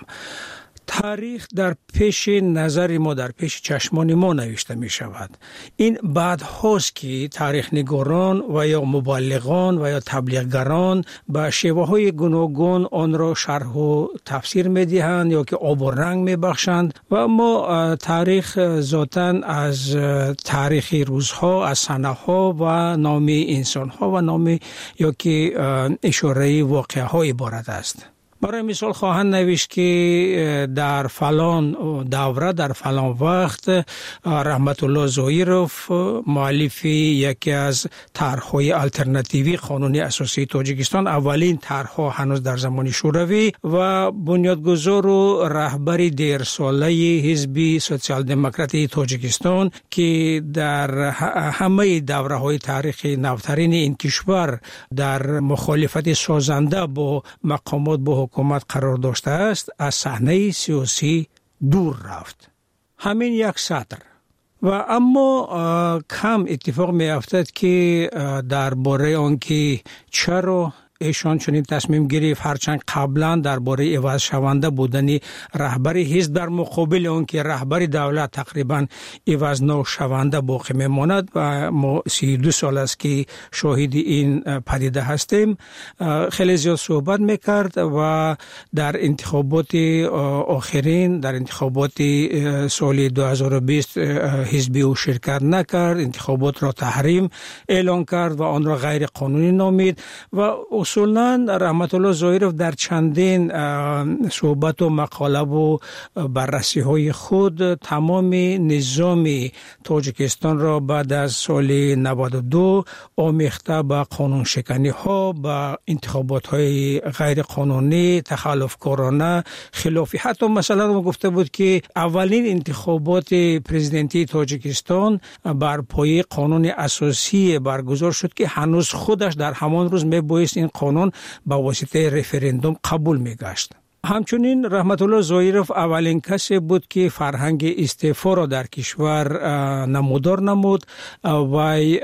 تاریخ در پیش نظر ما، در پیش چشمان ما نوشته می شود. این بعد هاست که تاریخ نگاران و یا مبلغان و یا تبلیغگران به شیوه های گوناگون آن را شرح و تفسیر می دهند یا که آب و رنگ می بخشند و ما تاریخ ذاتاً از تاریخ روزها، از سنه ها و نام انسان ها و نام یا که اشاره واقعه ها عبارت است. برای مثال خواهند نوشت که در فلان دوره، در فلان وقت رحمت الله زویروف مؤلف یکی از طرح‌های الटरनेटिव्ی قانون اساسی تاجیکستان، اولین طرح‌ها هنوز در زمان شوروی و بنیادگذار و رهبر دیرساله حزب سوسیال دموکراتی تاجیکستان که در همه دوره‌های تاریخی نوترین این کشور در مخالفت سازنده با مقامات با حکومت قرار داشته است، از صحنه سیاسی دور رفت. همین یک سطر. و اما کم اتفاق می افتد که درباره آنکه چرا ایشان چنین تصمیم گرفت، هرچند قبلا درباره عوض شونده بودن رهبر حزب در مقابل اون که رهبر دولت تقریبا عوض نشونده باقی میماند و ما سی و دو سال است که شاهد این پدیده هستیم، خیلی زیاد صحبت میکرد و در انتخابات آخرین، در انتخابات سال دو هزار و بیست حزبی او شرکت نکرد، انتخابات را تحریم اعلان کرد و آن را غیر قانونی نامید و اصولاً رحمت الله زویروف در چندین صحبت و مقاله و بررسی های خود تمام نظام تاجیکستان را بعد از سال نود و دو آمیخته به قانون شکنی ها، به انتخابات های غیر قانونی، تخلف کارانه، خلافی. حتی مثلا ما گفته بود که اولین انتخابات پرزیدنتی تاجیکستان بر پایه قانون اساسی برگزار شد که هنوز خودش در همان روز میبایست این قانون با واسطه رفراندوم قبول میگشت. همچنین رحمت الله زویروف اولین کسی بود که فرهنگ استعفا را در کشور نمودار نمود و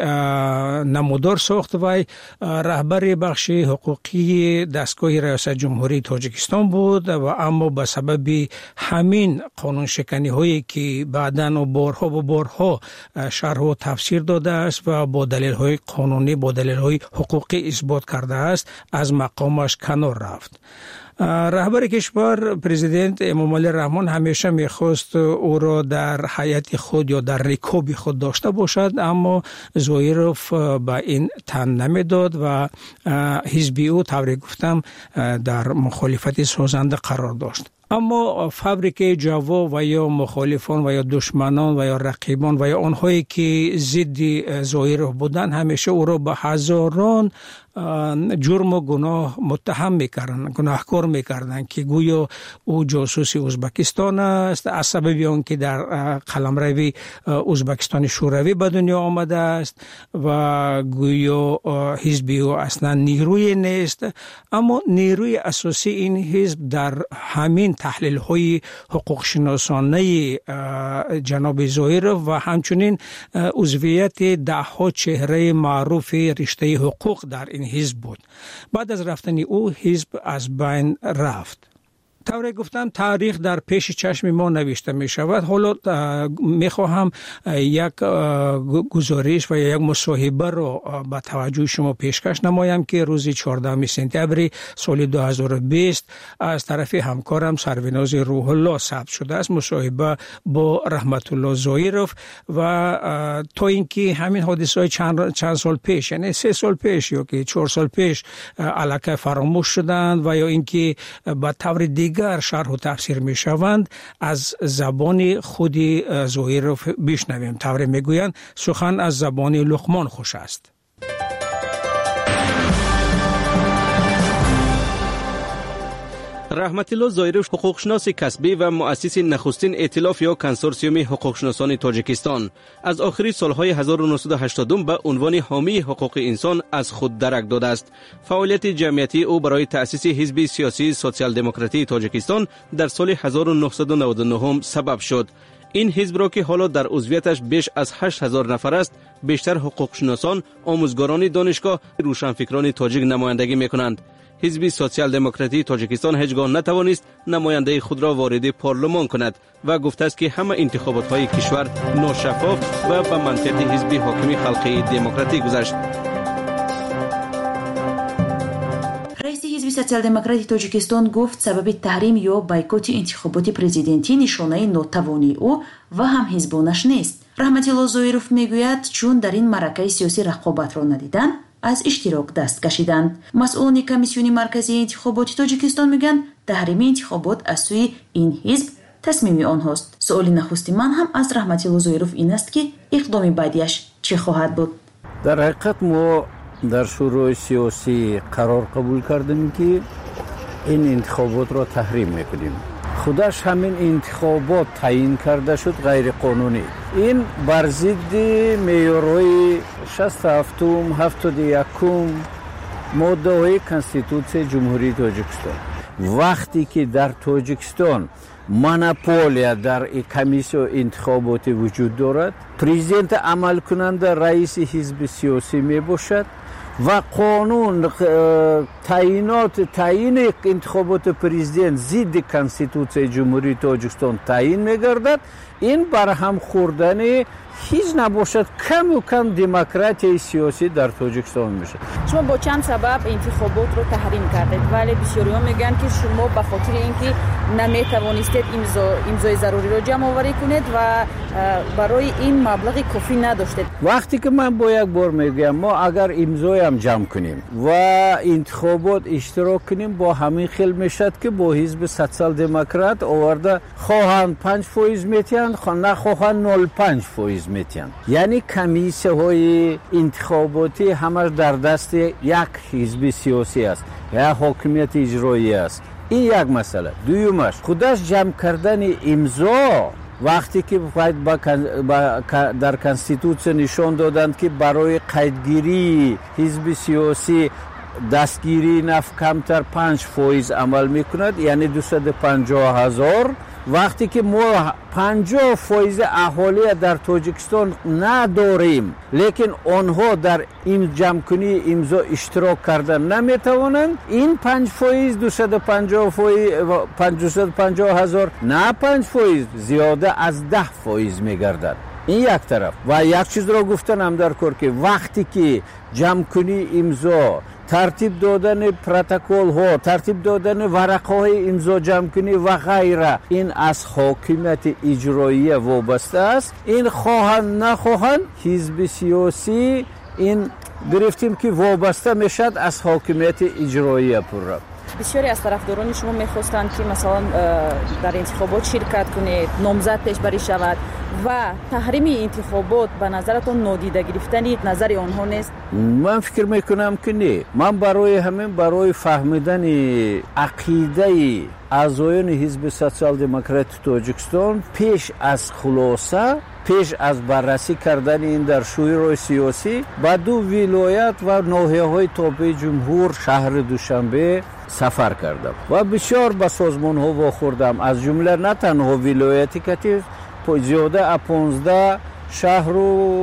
نمودار ساخت و رهبر بخش حقوقی دستگاه ریاست جمهوری تاجیکستان بود و اما به سبب همین قانون شکنی هایی که بعداً و بارها و بارها شرح و تفسیر داده است و با دلیل های قانونی، با دلیل های حقوقی اثبات کرده است، از مقامش کنار رفت. رهبر کشور پرزیدنت امامعلی رحمان همیشه میخواست او را در حیات خود یا در رکاب خود داشته باشد، اما زویروف با این تن نمیداد و حزب او طوری گفتم در مخالفت سازنده قرار داشت. اما فابریک جوا و یا مخالفان و یا دشمنان و یا رقیبان و یا آنهایی که ضد زویروف بودند همیشه او را به هزاران جرم و گناه متهم میکردن، گناهکار میکردن که گویا او جاسوس ازبکستان است از سبب آن که در قلمرو ازبکستان شوروی به دنیا آمده است و گویا حزب او اصلا نیروی نیست. اما نیروی اساسی این حزب در همین تحلیل های حقوق شناسانه جناب زاهرف و همچنین عضویت ده ها چهره معروف رشته حقوق در این حزب بود. بعد از رفتن او حزب از بین رفت. طوری گفتم تاریخ در پیش چشم ما نوشته می شود. حالا می خواهم یک گزارش و یک مصاحبه را به توجه شما پیشکش نمایم که روز چهاردهم سپتامبر سال دو هزار و بیست از طرف همکارم سروناز روح الله ثبت شده است. مصاحبه با رحمت الله زاهرف و تا اینکه همین حادثه های چند, چند سال پیش، یعنی سه سال پیش یا که چهار سال پیش الکی فراموش شدند و یا اینکه به طور دیگر شرح و تفسیر می شوند، از زبان خود زاهرف بشنویم. طوری می گویند سخن از زبان لقمان خوش است. رحمت الله زاهرف حقوقشناس کسبی و مؤسس نخستین ائتلاف یا کنسورسیوم حقوقشناسان تاجیکستان از آخری سالهای هزار و نهصد و هشتاد به عنوان حامی حقوق انسان از خود درک داده است. فعالیت جمعیتی او برای تأسیس حزب سیاسی سوسیال دموکراتی تاجیکستان در سال هزار و نهصد و نود و نه سبب شد. این حزب را که حالا در عضویتش بیش از هشت هزار نفر است، بیشتر حقوقشناسان، آموزگاران دانشگاه، روشنفکران تاجیک نمایندگی می‌کنند. حزب سوسیال دموکراتی تاجیکستان هیچگاه نتوانست نماینده خود را وارد پارلمان کند و گفته است که همه انتخابات های کشور ناشفاف و به منطق حزب حاکم خلقی دموکراتی گذشت. رئیس حزب سوسیال دموکراتی تاجیکستان گفت سبب تحریم یا بایکوت انتخابات پرزیدنتی نشانه ناتوانی او و هم حزبانش نیست. رحمت الله زاهرف میگوید چون در این معرکه سیاسی رقابت را ندیدن از اشتراک دست کشیدند. مسئولان کمیسیون مرکزی انتخابات تاجیکستان میگن تحریم انتخابات از سوی این حزب تصمیم آنهاست. سوال نخستی من هم از رحمت الله زاهرف این است که اقدام بعدیش چه خواهد بود؟ در حقیقت ما در شورای سیاسی قرار قبول کردیم که این انتخابات را تحریم میکنیم. خودش همین انتخابات تعیین کرده شد غیر قانونی. این بر ضد معیارهای شصت و هفت هفتاد و یک ماده های کنستیتوسیون جمهوری تاجیکستان. وقتی که در تاجیکستان مونوپولیا در کمیسیون انتخابات وجود دارد، پرزیدنت عمل کننده رئیس حزب سیاسی می باشد و قانون تعیینات تعیین انتخابات پرزیدنت ضد کنستیتوسیون جمهوری تاجیکستان تعیین می‌گردد. این برهم خوردن هیچ نباشد کم و کم دموکراسی سیاسی در تاجیکستان میشه. شما با چند سبب انتخابات رو تحریم کردید ولی بسیاری‌ها میگن که شما به خاطر اینکه نمیتوانستید امضا امضای ضروری رو جمع آوری کنید و برای این مبلغ کافی نداشتید. وقتی که من با یک بار میگم ما اگر امضای هم جمع کنیم و انتخابات اشتراک کنیم با همین خیل میشد که با حزب سوسیال دموکرات آورده خواهند پنج فیصد میتین نخواهند نود و پنج فیصد میتین. یعنی کمیسیون های انتخاباتی همش در دست یک حزب سیاسی است یا حاکمیت اجرایی است. این یک مسئله. دویمش خودش جمع کردن امضا وقتی که در کنستیتوسیون نشان دادند که برای قیدگیری حزب سیاسی دستگیری نفت کمتر پنج فیصد عمل میکند، یعنی دویست و پنجاه هزار. وقتی که ما پنجاه فیصد اهالی در تاجیکستان نداریم لیکن آنها در این جمع کنی امضا اشتراک کردن نمیتوانند، این پنج فیصد دویست و پنجاه هزار نه پنج فیصد زیاده از ده فیصد میگردد. این یک طرف. و یک چیز را گفتن هم در کار که وقتی که جمع کنی امضا، ترتیب دادن پروتکل ها، ترتیب دادن ورقه های امضا جمع کنی و غیره، این از حاکمیت اجرایی وابسته است. این خواهند نخواهند حزب سیاسی این گرفتیم که وابسته میشد از حاکمیت اجرایی پر. بسیاری از طرفداران شما میخواستند که مثلا در انتخابات شرکت کنید، نامزد پیشبری شود و تحریم انتخابات به نظرتون نادیده گرفتن نظر آنها نیست؟ من فکر میکنم که نه. من برای همین برای فهمیدن عقیده اعضایان حزب سوسیال دموکرات تاجیکستان پیش از خلاصه پیش از بررسی کردن این در شورای سیاسی با دو ولایت و ناحیه‌های تابع جمهور شهر دوشنبه سفر کردم و بسیار به سازمان‌ها واخوردم، از جمله نه تنها ولایتی که زیاده از پانزده شهر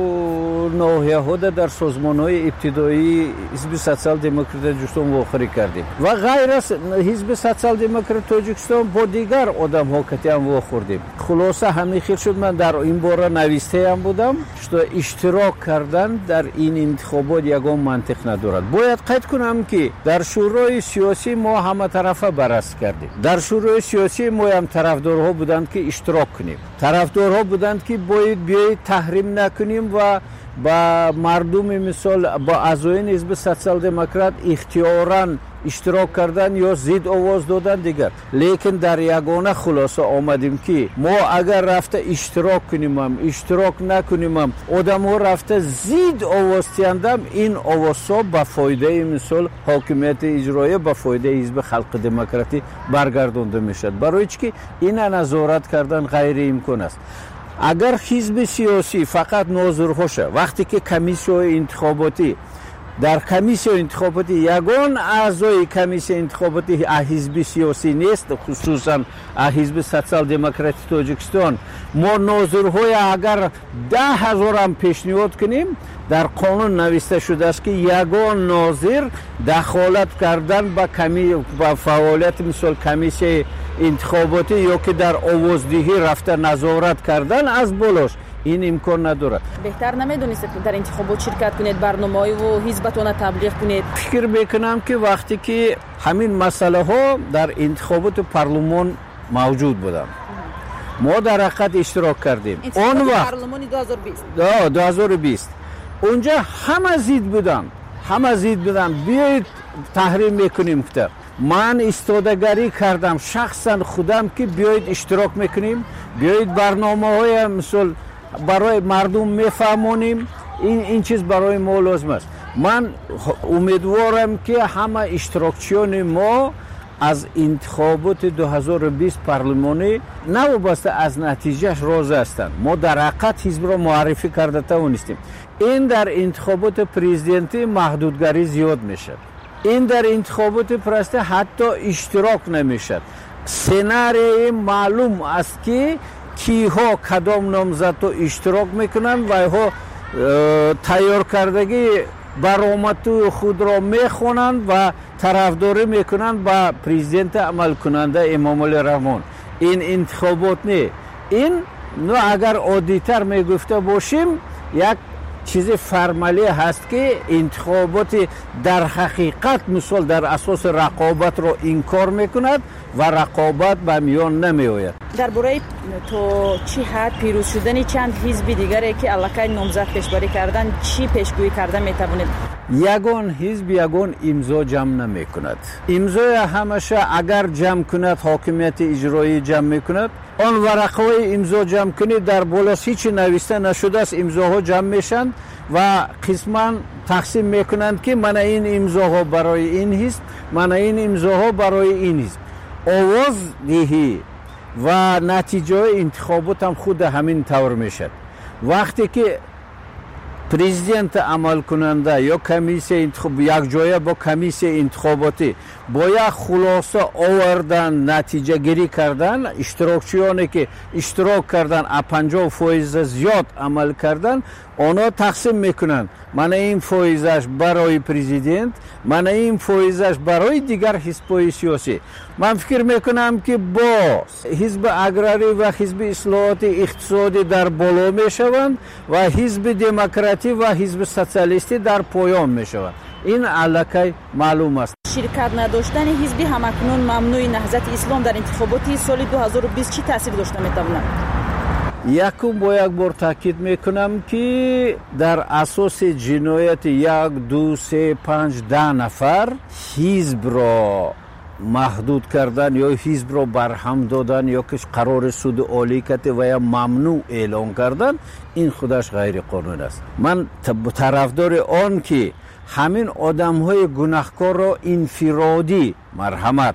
و ناحیه‌ها در سازمان‌های ابتدایی حزب سوسیال دموکرات تاجیکستان واخوری کردیم و غیر از حزب سوسیال دموکرات تاجیکستان با دیگر آدم‌ها که هم واخوردیم. خلاصه همین خیلی شد من در این باره نویسته هم بودم که اشتراک کردن در این انتخابات یگان منطق ندارد. باید قید کنم که در شورای سیاسی ما همه طرفه بررسی کردیم. در شورای سیاسی ما هم طرفدارها بودند که اشتراک کنیم، طرفدارها بودند که باید بیایید تحریم نکنیم و با مردم مثال با اعضایان حزب سوسیال دموکرات اختیاراً اشتراک کردن یا زید آواز دادن دیگر. لیکن در یگانه خلاصه آمدیم که ما اگر رفته اشتراک کنیم هم اشتراک نکنیم هم آدم ها رفته زید آواز تیندم، این آواز ها به فایده مثال حاکمیت اجرایی به فایده حزب خلق دموکراتی برگردانده میشد، برای چی این نظارت کردن غیر امکان است. اگر حزب سیاسی فقط ناظرهاشه وقتی که کمیسیون انتخاباتی در کمیسیون انتخاباتی یگان اعضای کمیسیون انتخاباتی حزب سیاسی نیست، خصوصا حزب سوسیال دموکرات تاجیکستان، ما ناظرهای اگر ده هزار هم پیشنهاد کنیم در قانون نوشته شده است که یگان ناظر دخالت کردن با کمی با فعالیت مثل کمیسیون انتخاباتی یا که در آوازدهی رفته نظارت کردن از بالاش این امکان نداره. بهتر نمیدونید که در انتخابات شرکت کنید، برنامه‌های و حزبتون تبلیغ کنید؟ فکر میکنم که وقتی که همین مسئله ها در انتخابات پارلمان موجود بودن ما در حقیقت اشتراک کردیم. اون وقت پارلمان دو هزار و بیست دو هزار و بیست اونجا همه زید بودن همه زید بودن بیایید تحریم میکنیم که من استادگاری کردم شخصا خودم که بیایید اشتراک میکنیم، بیایید برنامه های مثل برای مردم میفهمونیم، این این چیز برای ما لازم است. من امیدوارم که همه اشتراکچیان ما از انتخابات دو هزار و بیست پارلمانی نوابسته از نتیجهش راضی هستند. ما در حقیقت حزب را معرفی کرده توانستیم. این در انتخابات پرزیدنتی محدودگری زیاد میشه، این در انتخابات پرسته حتی اشتراک نمیشد. سناریوی معلوم است که کیها کدام نامزد تو اشتراک میکنن و ها تیار کردگی برآمد خود را میخونند و طرفداری میکنند با پرزیدنت عمل کننده امام علی رحمان. این انتخابات نه، این نه اگر عادی‌تر میگفته باشیم یک چیز فرمالی هست که انتخابات در حقیقت مثال در اساس رقابت رو انکار میکند و رقابت به میان نمی آید. در برای تو چی حد پیروز شدن چند حزب دیگری که علاقه نامزد پیشبری کردن چی پیشگویی کرده میتوانید؟ یگان حزب یگان امضا جمع نمی کند. امضای همشه اگر جمع کند حاکمیت اجرایی جمع میکند، آن ورقهای امضا جمع کنید در بالاش هیچ نوشته نشده است، امضاها جمع میشن و قسما تقسیم میکنند که من این امضاها برای این حزب، من این امضاها برای این حزب. آواز دهی و نتیجه انتخابات هم خود همین طور میشد. وقتی که پرزیدنت عمل کننده یا کمیسیون انتخاب یک جای با کمیسیون انتخاباتی با یک خلاصه آوردن نتیجه گیری کردن، اشتراکچیانی که اشتراک کردن پنجاه فایز زیاد عمل کردن، آنها تقسیم میکنن من این فایزش برای پرزیدنت، من این فایزش برای دیگر حزب‌های سیاسی. من فکر میکنم که با حزب اگراری و حزب اصلاحات اقتصادی در بالا میشوند و حزب دموکراتی و حزب سوسیالیستی در پایان میشوند. این علاقه معلوم است. شرکت نداشتن حزبی همکنون ممنوع نهضت اسلام در انتخابات سال دو هزار و بیست چی تاثیر داشته میتواند؟ یکم با یک بار تاکید میکنم که در اساس جنایت یک دو سه پنج ده نفر حزب را محدود کردن یا حزب رو برهم دادن یا که قرار سود عالی کرده و یا ممنوع اعلان کردن، این خودش غیر قانون است. من طرفدار آن که همین آدم های گناهکار را انفرادی مرحمت،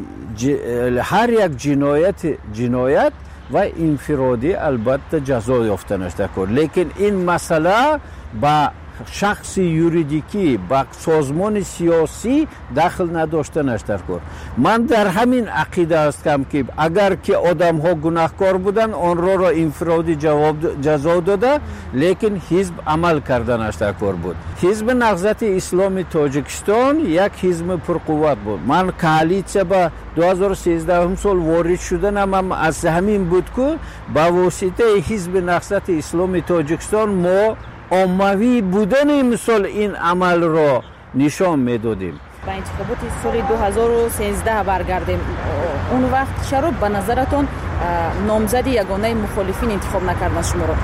هر یک جنایت جنایت و انفرادی البته جزا یافتنش دکر، لیکن این مسئله با شخص یوریدیکی با سازمان سیاسی دخل نداشتنش در کار. من در همین عقیده هستم که اگر که آدم ها گناهکار بودن آن را را انفرادی جواب جزا داده، لیکن حزب عمل کردنش در کار بود. حزب نهضت اسلامی تاجیکستان یک حزب پرقوت بود. من کالیسیا با دو هزار و سیزده سال وارد شدنم هم از همین بود که با واسطه حزب نهضت اسلامی تاجیکستان ما عمومی بودن مثل این عمل را نشان میدادیم. با انتخابات سال دو هزار و سیزده برگردیم. اون وقت چرا به نظرتون نامزد یگانه مخالفین انتخاب نکردن شما را؟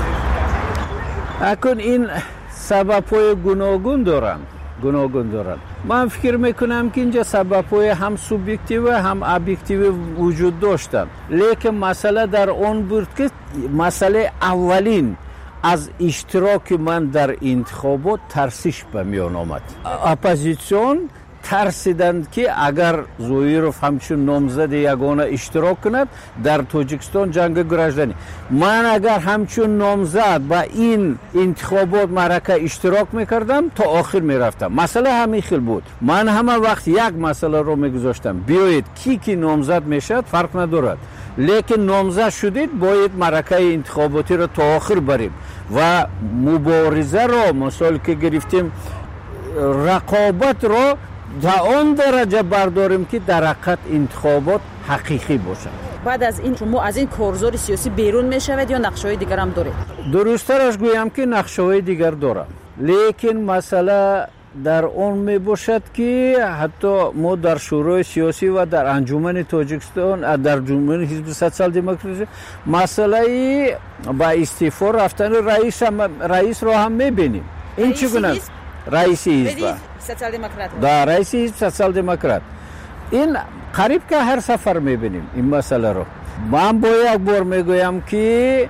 اکنون این سبب‌های گوناگون دارن. گوناگون دارن. من فکر میکنم که اینجا سبب‌های هم سوبژکتیو هم ابجکتیو وجود داشتن. لیکن مسئله در اون بود که مسئله اولین از اشتراک من در انتخابات ترسش به میان آمد. اپوزیسیون ترسیدند که اگر زویروف همچون نامزد یگانه اشتراک کند در تاجیکستان جنگ گرجدنی، من اگر همچون نامزد با این انتخابات معرکه اشتراک میکردم تا آخر میرفتم. مسئله همین خیل بود. من همه وقت یک مسئله رو میگذاشتم، بیایید کی کی نامزد میشد فرق ندارد، لیکن نامزد شدید باید معرکه انتخاباتی رو تا آخر بریم و مبارزه رو مثال که گرفتیم رقابت رو تا آن درجه برداریم که در حقیقت انتخابات حقیقی باشد. بعد از این شما از این کارزار سیاسی بیرون میشوید یا نقشه‌های دیگر هم دارید؟ درست‌ترش گویم که نقشه‌های دیگر دارم، لیکن مسئله در اون می باشد که حتی ما در شورای سیاسی و در انجمن تاجیکستان در انجمن حزب سوسیال دموکراسی مسئله با استعفا رفتن رئیس رئیس را هم می‌بینیم. این چگونه رئیس حزب سوسیال دموکرات در رئیس حزب سوسیال دموکرات این قریب که هر سفر می‌بینیم این مسئله رو. من با یک بار میگویم که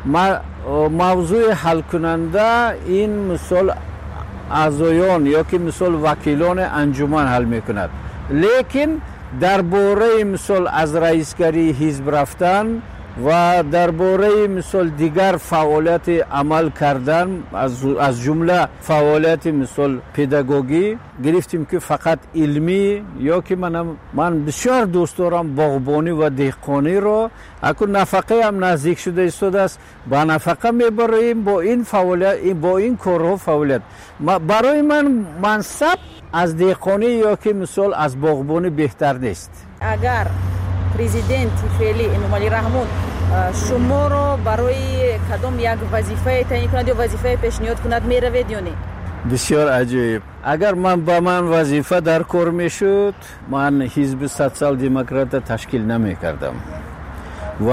موضوع حل کننده این مثال اعضایان یا که مثال وکیلان انجمن حل میکند، لیکن درباره مثال از رئیسگری حزب رفتن و درباره مثال دیگر فعالیت عمل کردن از از جمله فعالیت مثال پداگوژی گرفتیم که فقط علمی یا که من من بسیار دوست دارم باغبانی و دهقانی رو، اکنون نفقه هم نزدیک شده ایستاده است، با نفقه میبریم با این فعالیت با این کارها فعالیت. برای من منصب از دهقانی یا که مثال از باغبانی بهتر نیست. اگر پرزیدنت فعلی امامعلی رحمون شما رو برای کدام یک وظیفه تعیین کند یا وظیفه پیشنهاد کند میروید یا نه؟ بسیار عجیب. اگر من با من وظیفه در کار میشد من حزب سوسیال دموکرات تشکیل نمی کردم و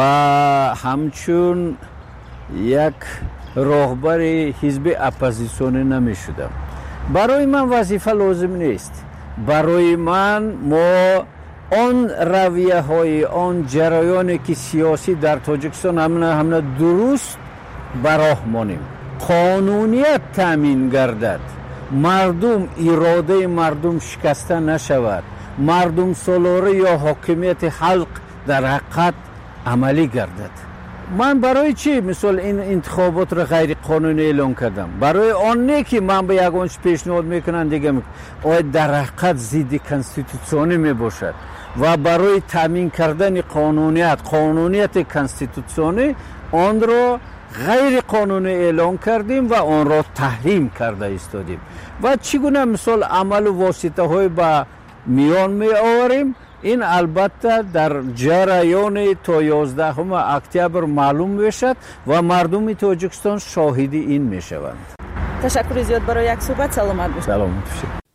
همچون یک راهبر حزب اپوزیسیونی نمی شدم. برای من وظیفه لازم نیست. برای من ما آن رویه های آن جریانی که سیاسی در تاجیکستان همه همه درست براه مانیم، قانونیت تامین گردد، مردم اراده مردم شکسته نشود، مردم سالاره یا حاکمیت خلق در حقیقت عملی گردد. من برای چی مثلا این انتخابات را غیر قانونی اعلان کردم؟ برای آن نه که من به یگانش پیشنهاد میکنم دیگه آیا در حقیقت ضد کانستیتوسیونی می باشد و برای تامین کردن قانونیت قانونیت کانستیتوسیونی آن را غیر قانونی اعلان کردیم و آن را تحریم کرده ایستادیم و چگونه مثال عمل و واسطه های با میان می آوریم. این البته در جریان تا یازدهم اکتبر معلوم میشد و مردم تاجیکستان شاهد این میشوند. تشکر زیاد برای یک صحبت. سلامت باشید. سلامت باشید.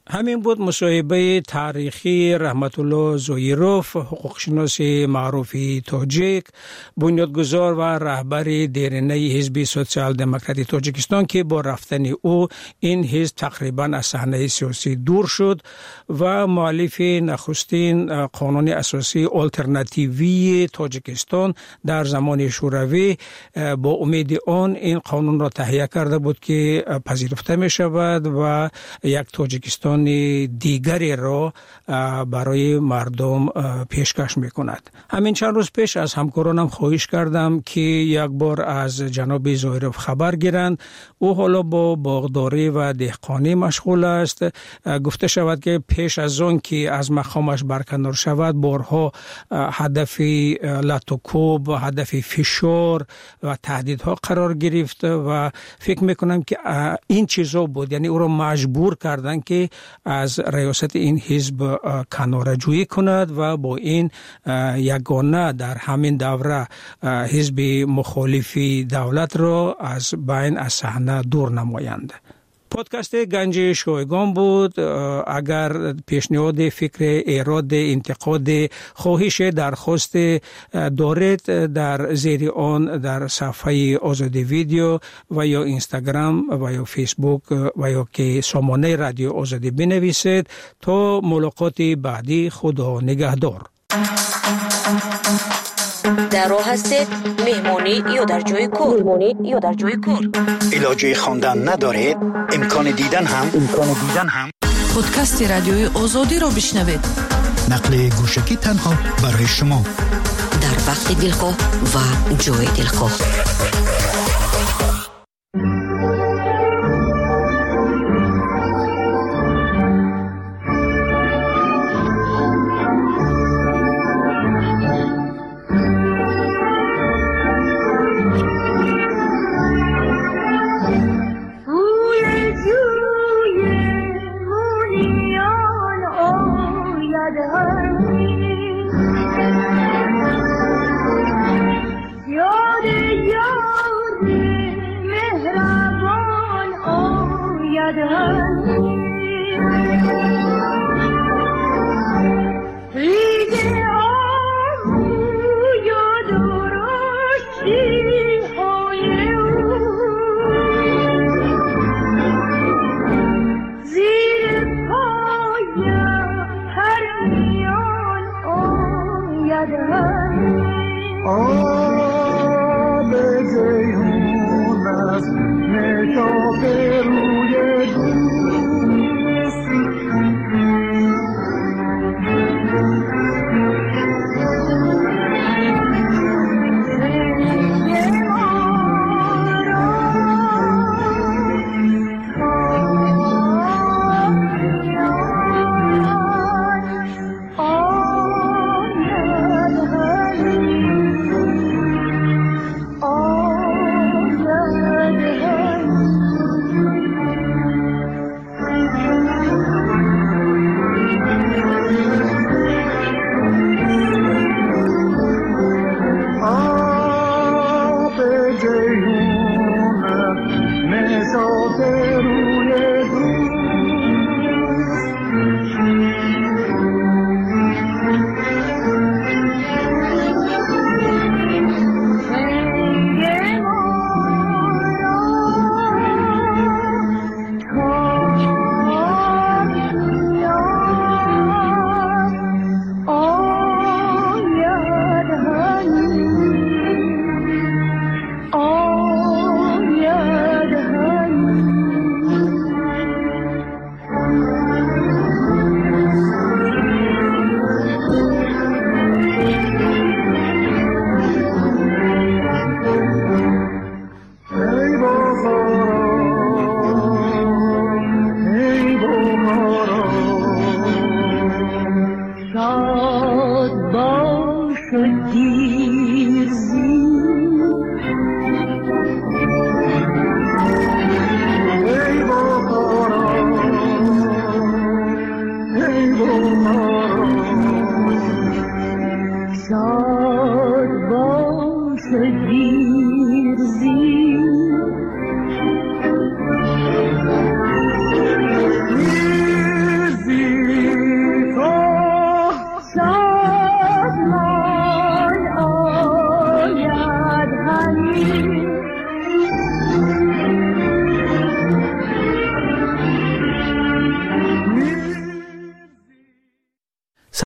همین بود مصاحبه تاریخی رحمت الله زویروف، حقوقشناس معروفی تاجیک، بنیادگذار و رهبر دیرینه حزب سوسیال دموکراتی تاجیکستان که با رفتن او این حزب تقریبا از صحنه سیاسی دور شد و مؤلف نخستین قانون اساسی آلترناتیوی تاجیکستان در زمان شوروی با امید آن این قانون را تهیه کرده بود که پذیرفته می شود و یک تاجیکستان دیگری را برای مردم پیشکش می کند. همین چند روز پیش از همکارانم خواهش کردم که یک بار از جناب زویروف خبر گیرند. او حالا با باغداری و دهقانی مشغول است. گفته شود که پیش از آن که از مقامش برکنار شود بارها هدف لطوکوب و هدف فشار و تهدیدها قرار گرفت و فکر میکنم که این چیزا بود، یعنی او را مجبور کردن که از ریاست این حزب کناره‌جویی کند و با این یگانه در همین دوره حزب مخالفی دولت را از بین از صحنه دور نمایند. پادکست گنج شایگان بود. اگر پیشنهاد، فکر، ایراد، انتقاد، خواهش، درخواست دارید در زیر آن در صفحه آزادی ویدیو و یا اینستاگرام و یا فیسبوک و یا که سامانه رادیو آزادی بنویسید. تا ملاقات بعدی، خدا نگهدار. در راه هستید، مهمانی یا در جای کار مهمانی یا در جای کار علاجه خواندن ندارید، امکان دیدن هم امکان دیدن هم پادکست رادیوی آزادی رو بشنوید. نقل گوشکی تنها برای شما در وقت دلخواه و جای دلخواه.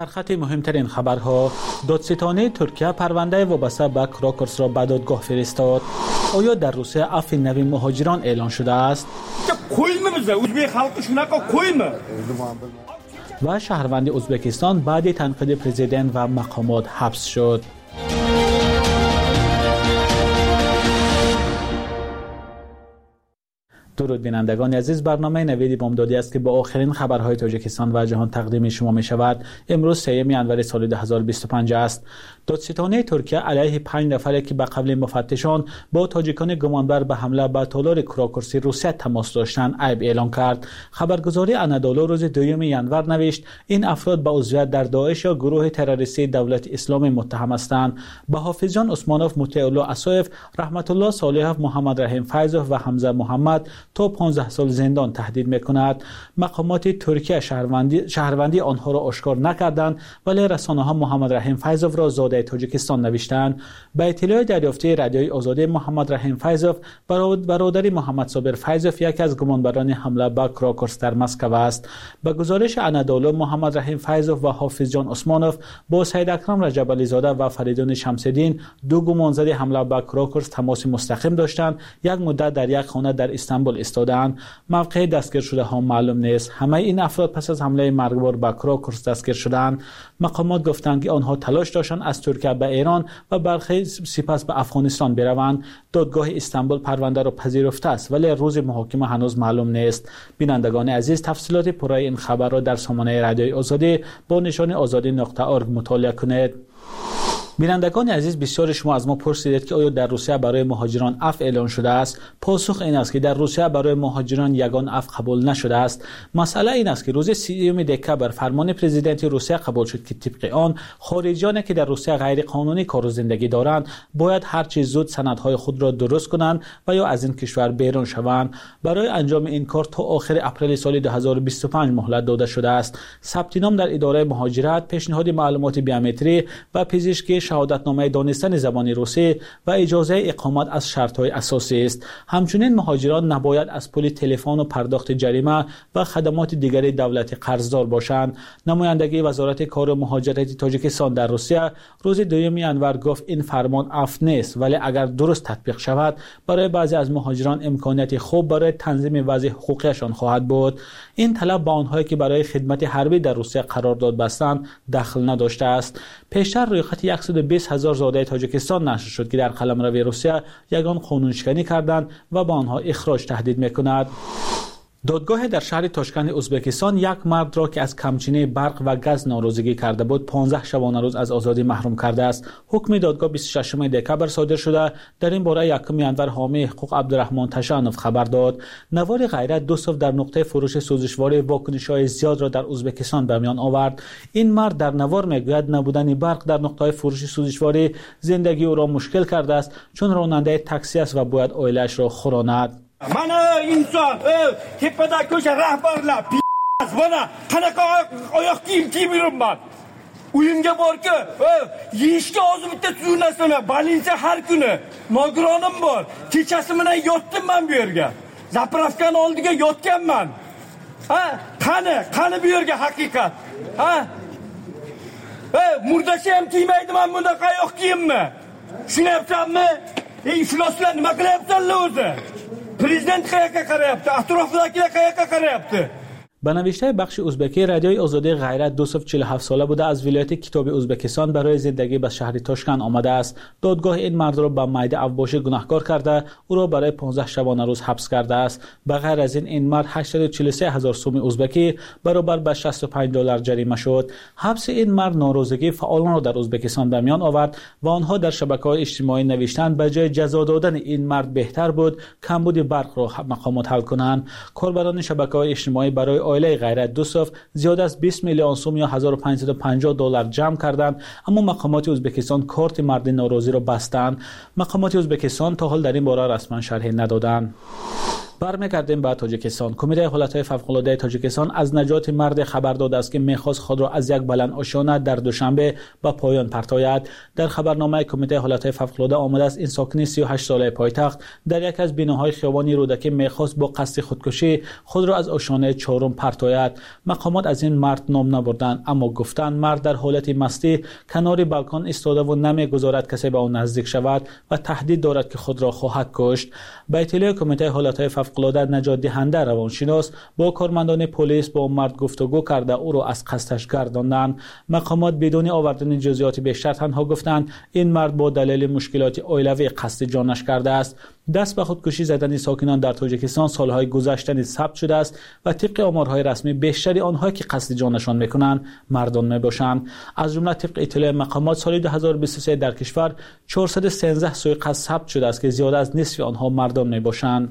در خط مهمترین خبرها، دادستانی ترکیه پرونده وابسته به کراکرس را به دادگاه فرستاد. آیا در روسیه عفو نوی مهاجران اعلان شده است؟ و شهروند ازبکستان بعد تنقید پرزیدنت و مقامات حبس شد. درود بینندگان عزیز، برنامه نوید بامدادی است که با آخرین خبرهای تاجیکستان و جهان تقدیم شما می شود. امروز سوم ژانویه سال دو هزار و بیست و پنج است. دادستانی ترکیه علیه پنج نفری که به قبل مفتشان با تاجیکان گمانبر به حمله به تالار کراکرسی روسیه تماس داشتند عیب اعلان کرد. خبرگزاری انادولو روز دوم ژانویه نوشت این افراد به عضویت در داعش یا گروه تروریستی دولت اسلامی متهم هستند. به حافظ جان عثمانوف، مطیع الله اسایف، رحمت الله صالحوف، محمد رحیم فیضوف و حمزه محمد تا پانزده سال زندان تهدید میکند. مقامات ترکیه شهروندی, شهروندی آنها را آشکار نکردند، ولی رسانه ها محمد رحیم فیضوف را زاده تاجیکستان نوشتند. به اطلاع دریافتی رادیوی آزادی، محمد رحیم فیضوف برادری محمد صابر فیضوف یکی از گمانبران حمله به کراکرس در مسکو است. به گزارش انادولو، محمد رحیم فیضوف و حافظ جان عثمانوف با سید اکرم رجب علی زاده و فریدون شمس‌الدین، دو گمانزده حمله به کراکرس، تماس مستقیم داشتند. یک مدت در یک خانه در استانبول استادند. موقع دستگیر شده ها معلوم نیست. همه این افراد پس از حمله مرگبار به کراکرس دستگیر شدند. مقامات گفتند که آنها تلاش داشتند از ترکیه به ایران و برخی سپس به افغانستان بروند. دادگاه استانبول پرونده را پذیرفته است، ولی روز محاکمه هنوز معلوم نیست. بینندگان عزیز، تفصیلات پوره این خبر را در سامانه رادیوی آزادی با نشان آزادی نقطه ارگ مطالعه کنید. بینندگان عزیز، بسیار شما از ما پرسیدید که آیا در روسیه برای مهاجران عفو اعلان شده است؟ پاسخ این است که در روسیه برای مهاجران یگان عفو قبول نشده است. مسئله این است که روز سیوم دکبر فرمان پرزیدنت روسیه قبول شد که طبق آن خارجیانی که در روسیه غیر قانونی کار و زندگی دارند باید هر چه زود سندهای خود را درست کنند و یا از این کشور بیرون شوند. برای انجام این کار تا آخر اپریل سال دو هزار و بیست و پنج مهلت داده شده است. ثبت نام در اداره مهاجرت، پیشنهاد معلومات بیومتری و پزشکی، شهادتنامه دانستن زبان روسی و اجازه اقامت از شرط‌های اساسی است. همچنین مهاجران نباید از پول تلفن و پرداخت جریمه و خدمات دیگری دولتی قرضدار باشند. نمایندگی وزارت کار و مهاجرت تاجیکستان در روسیه روز دوم ژانویه گفت این فرمان عفو نیست، ولی اگر درست تطبیق شود برای بعضی از مهاجران امکانیت خوب برای تنظیم وضع حقوقیشان خواهد بود. این طلب با آنهایی که برای خدمت حربی در روسیه قرارداد بستند دخل نداشته است. پیشتر رویخط صد و بیست هزار زاده تاجیکستان نشر شد که در قلمرو روسیه یگان قانونشکنی کردند و با آنها اخراج تهدید میکند. دادگاه در شهر تاشکند ازبکستان یک مرد را که از کمچینی برق و گاز ناراضگی کرده بود پانزده شبانه روز از آزادی محروم کرده است. حکم دادگاه بیست و ششم دکبر صادر شده. در این باره یکم ژانویه حامی حقوق عبدالرحمن تشانوف خبر داد. نوار غیرت دوستوف در نقطه فروش سوزشوار واکنش‌های زیاد را در ازبکستان به میان آورد. این مرد در نوار میگوید نبودن برق در نقطه فروش سوزشواری زندگی او را مشکل کرده است، چون راننده تاکسی است و باید عائله‌اش را خوراند. من insan tepede köşe rahbarla p***az bana kanaka ayak giyim giymiyorum ben. Uyumga bor ki yeyishga hozir bitta tuzunasini больница har kuni nogironim bor. Kechasi bilan yotdim men bu yerga. Zapravkani oldiga yotganman. Ha, qani, qani bu yerga haqiqat. Ha? Ha, murdashi ham kiymaydi men bunaqa oyoq kiyimmi? Tushunyapsanmi? Ey ifloslar nima qilyapsanlar o'zi? Prezident qayerga qarayapti? Atrofdagilar qayerga qarayapti? به نوشته بخش ازبکی رادیوی آزادی غیرت دوستوف چهل و هفت ساله بوده از ولایت کتاب ازبکستان برای زندگی به شهر تاشکند آمده است. دادگاه این مرد را به میده اوباشی گناهکار کرده او را برای پانزده شبانه روز حبس کرده است. به غیر از این این مرد هشتصد و چهل و سه هزار سوم ازبکی برابر به شصت و پنج دلار جریمه شد. حبس این مرد ناراضگی فعالان را در ازبکستان به میان آورد و آنها در شبکه‌های اجتماعی نوشتند به جای جزا دادن این مرد بهتر بود کمبود برق را مقامات حل کنند. کاربران شبکه‌های اجتماعی برای عائله غیرت دوستوف زیاد از بیست میلیون سوم یا هزار و پانصد و پنجاه دلار جمع کردند، اما مقامات ازبکستان کارت مرد ناراضی را بستند. مقامات ازبکستان تا حال در این باره رسما شرحی ندادند. برمیگردیم به تاجیکستان. کمیته حالتهای فوق‌العاده تاجیکستان از نجات مرد خبر داده است که میخواست خود را از یک بلند آشیانه در دوشنبه به پایان پرتاید. در خبرنامه کمیته حالتهای فوق‌العاده آمده است این ساکن سی و هشت ساله پایتخت در یک از بیناهای خیابانی رودکی میخواست با قصد خودکشی خود را از آشیانه چهارم پرتاید. مقامات از این مرد نام نبردند، اما گفتند مرد در حالت مستی کنار بالکن ایستاده و نمیگذارد کسی به آن نزدیک شود و تهدید دارد که خود را خواهد کشت. به اطلاع کمیته حالتهای فوق‌العاده نجات دهنده روانشناس با کارمندان پلیس با مرد گفتگو کرده او را از قصدش گرداندند. مقامات بدون آوردن جزئیات بیشتر تنها گفتند این مرد با دلیل مشکلات عائلوی قصد جانش کرده است. دست به خودکشی زدن ساکنان در تاجیکستان سالهای گذشته ثبت شده است و طبق آمارهای رسمی بیشتری آنها که قصد جانشان میکنند مردان میباشند. از جمله طبق اطلاع مقامات سال دو هزار و بیست و سه در کشور چهارصد و سیزده سوء قصد ثبت شده است که زیاد از نصف آنها مردان میباشند.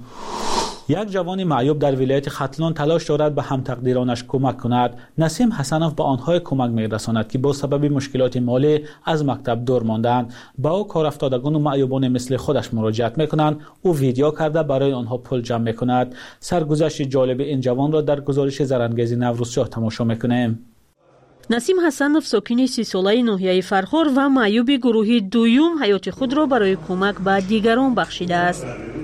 یک جوان معیوب در ولایت ختلان تلاش دارد به هم تقدیرانش کمک کند. نسیم حسنوف به آنها کمک می‌رساند که با سبب مشکلات مالی از مکتب دور ماندند. با او کار افتادگان و معیوبان مثل خودش مراجعت می‌کنند. او ویدیو کرده برای آنها پول جمع می‌کند. سرگذشت جالب این جوان را در گزارش زرانگیز نوروز شاه تماشا می‌کنیم. насим ҳасанов сокини си солаи ноҳияи фархор ва маъюби гурӯҳи дуюм ҳаёти худро барои кӯмак ба дигарон бахшидааст.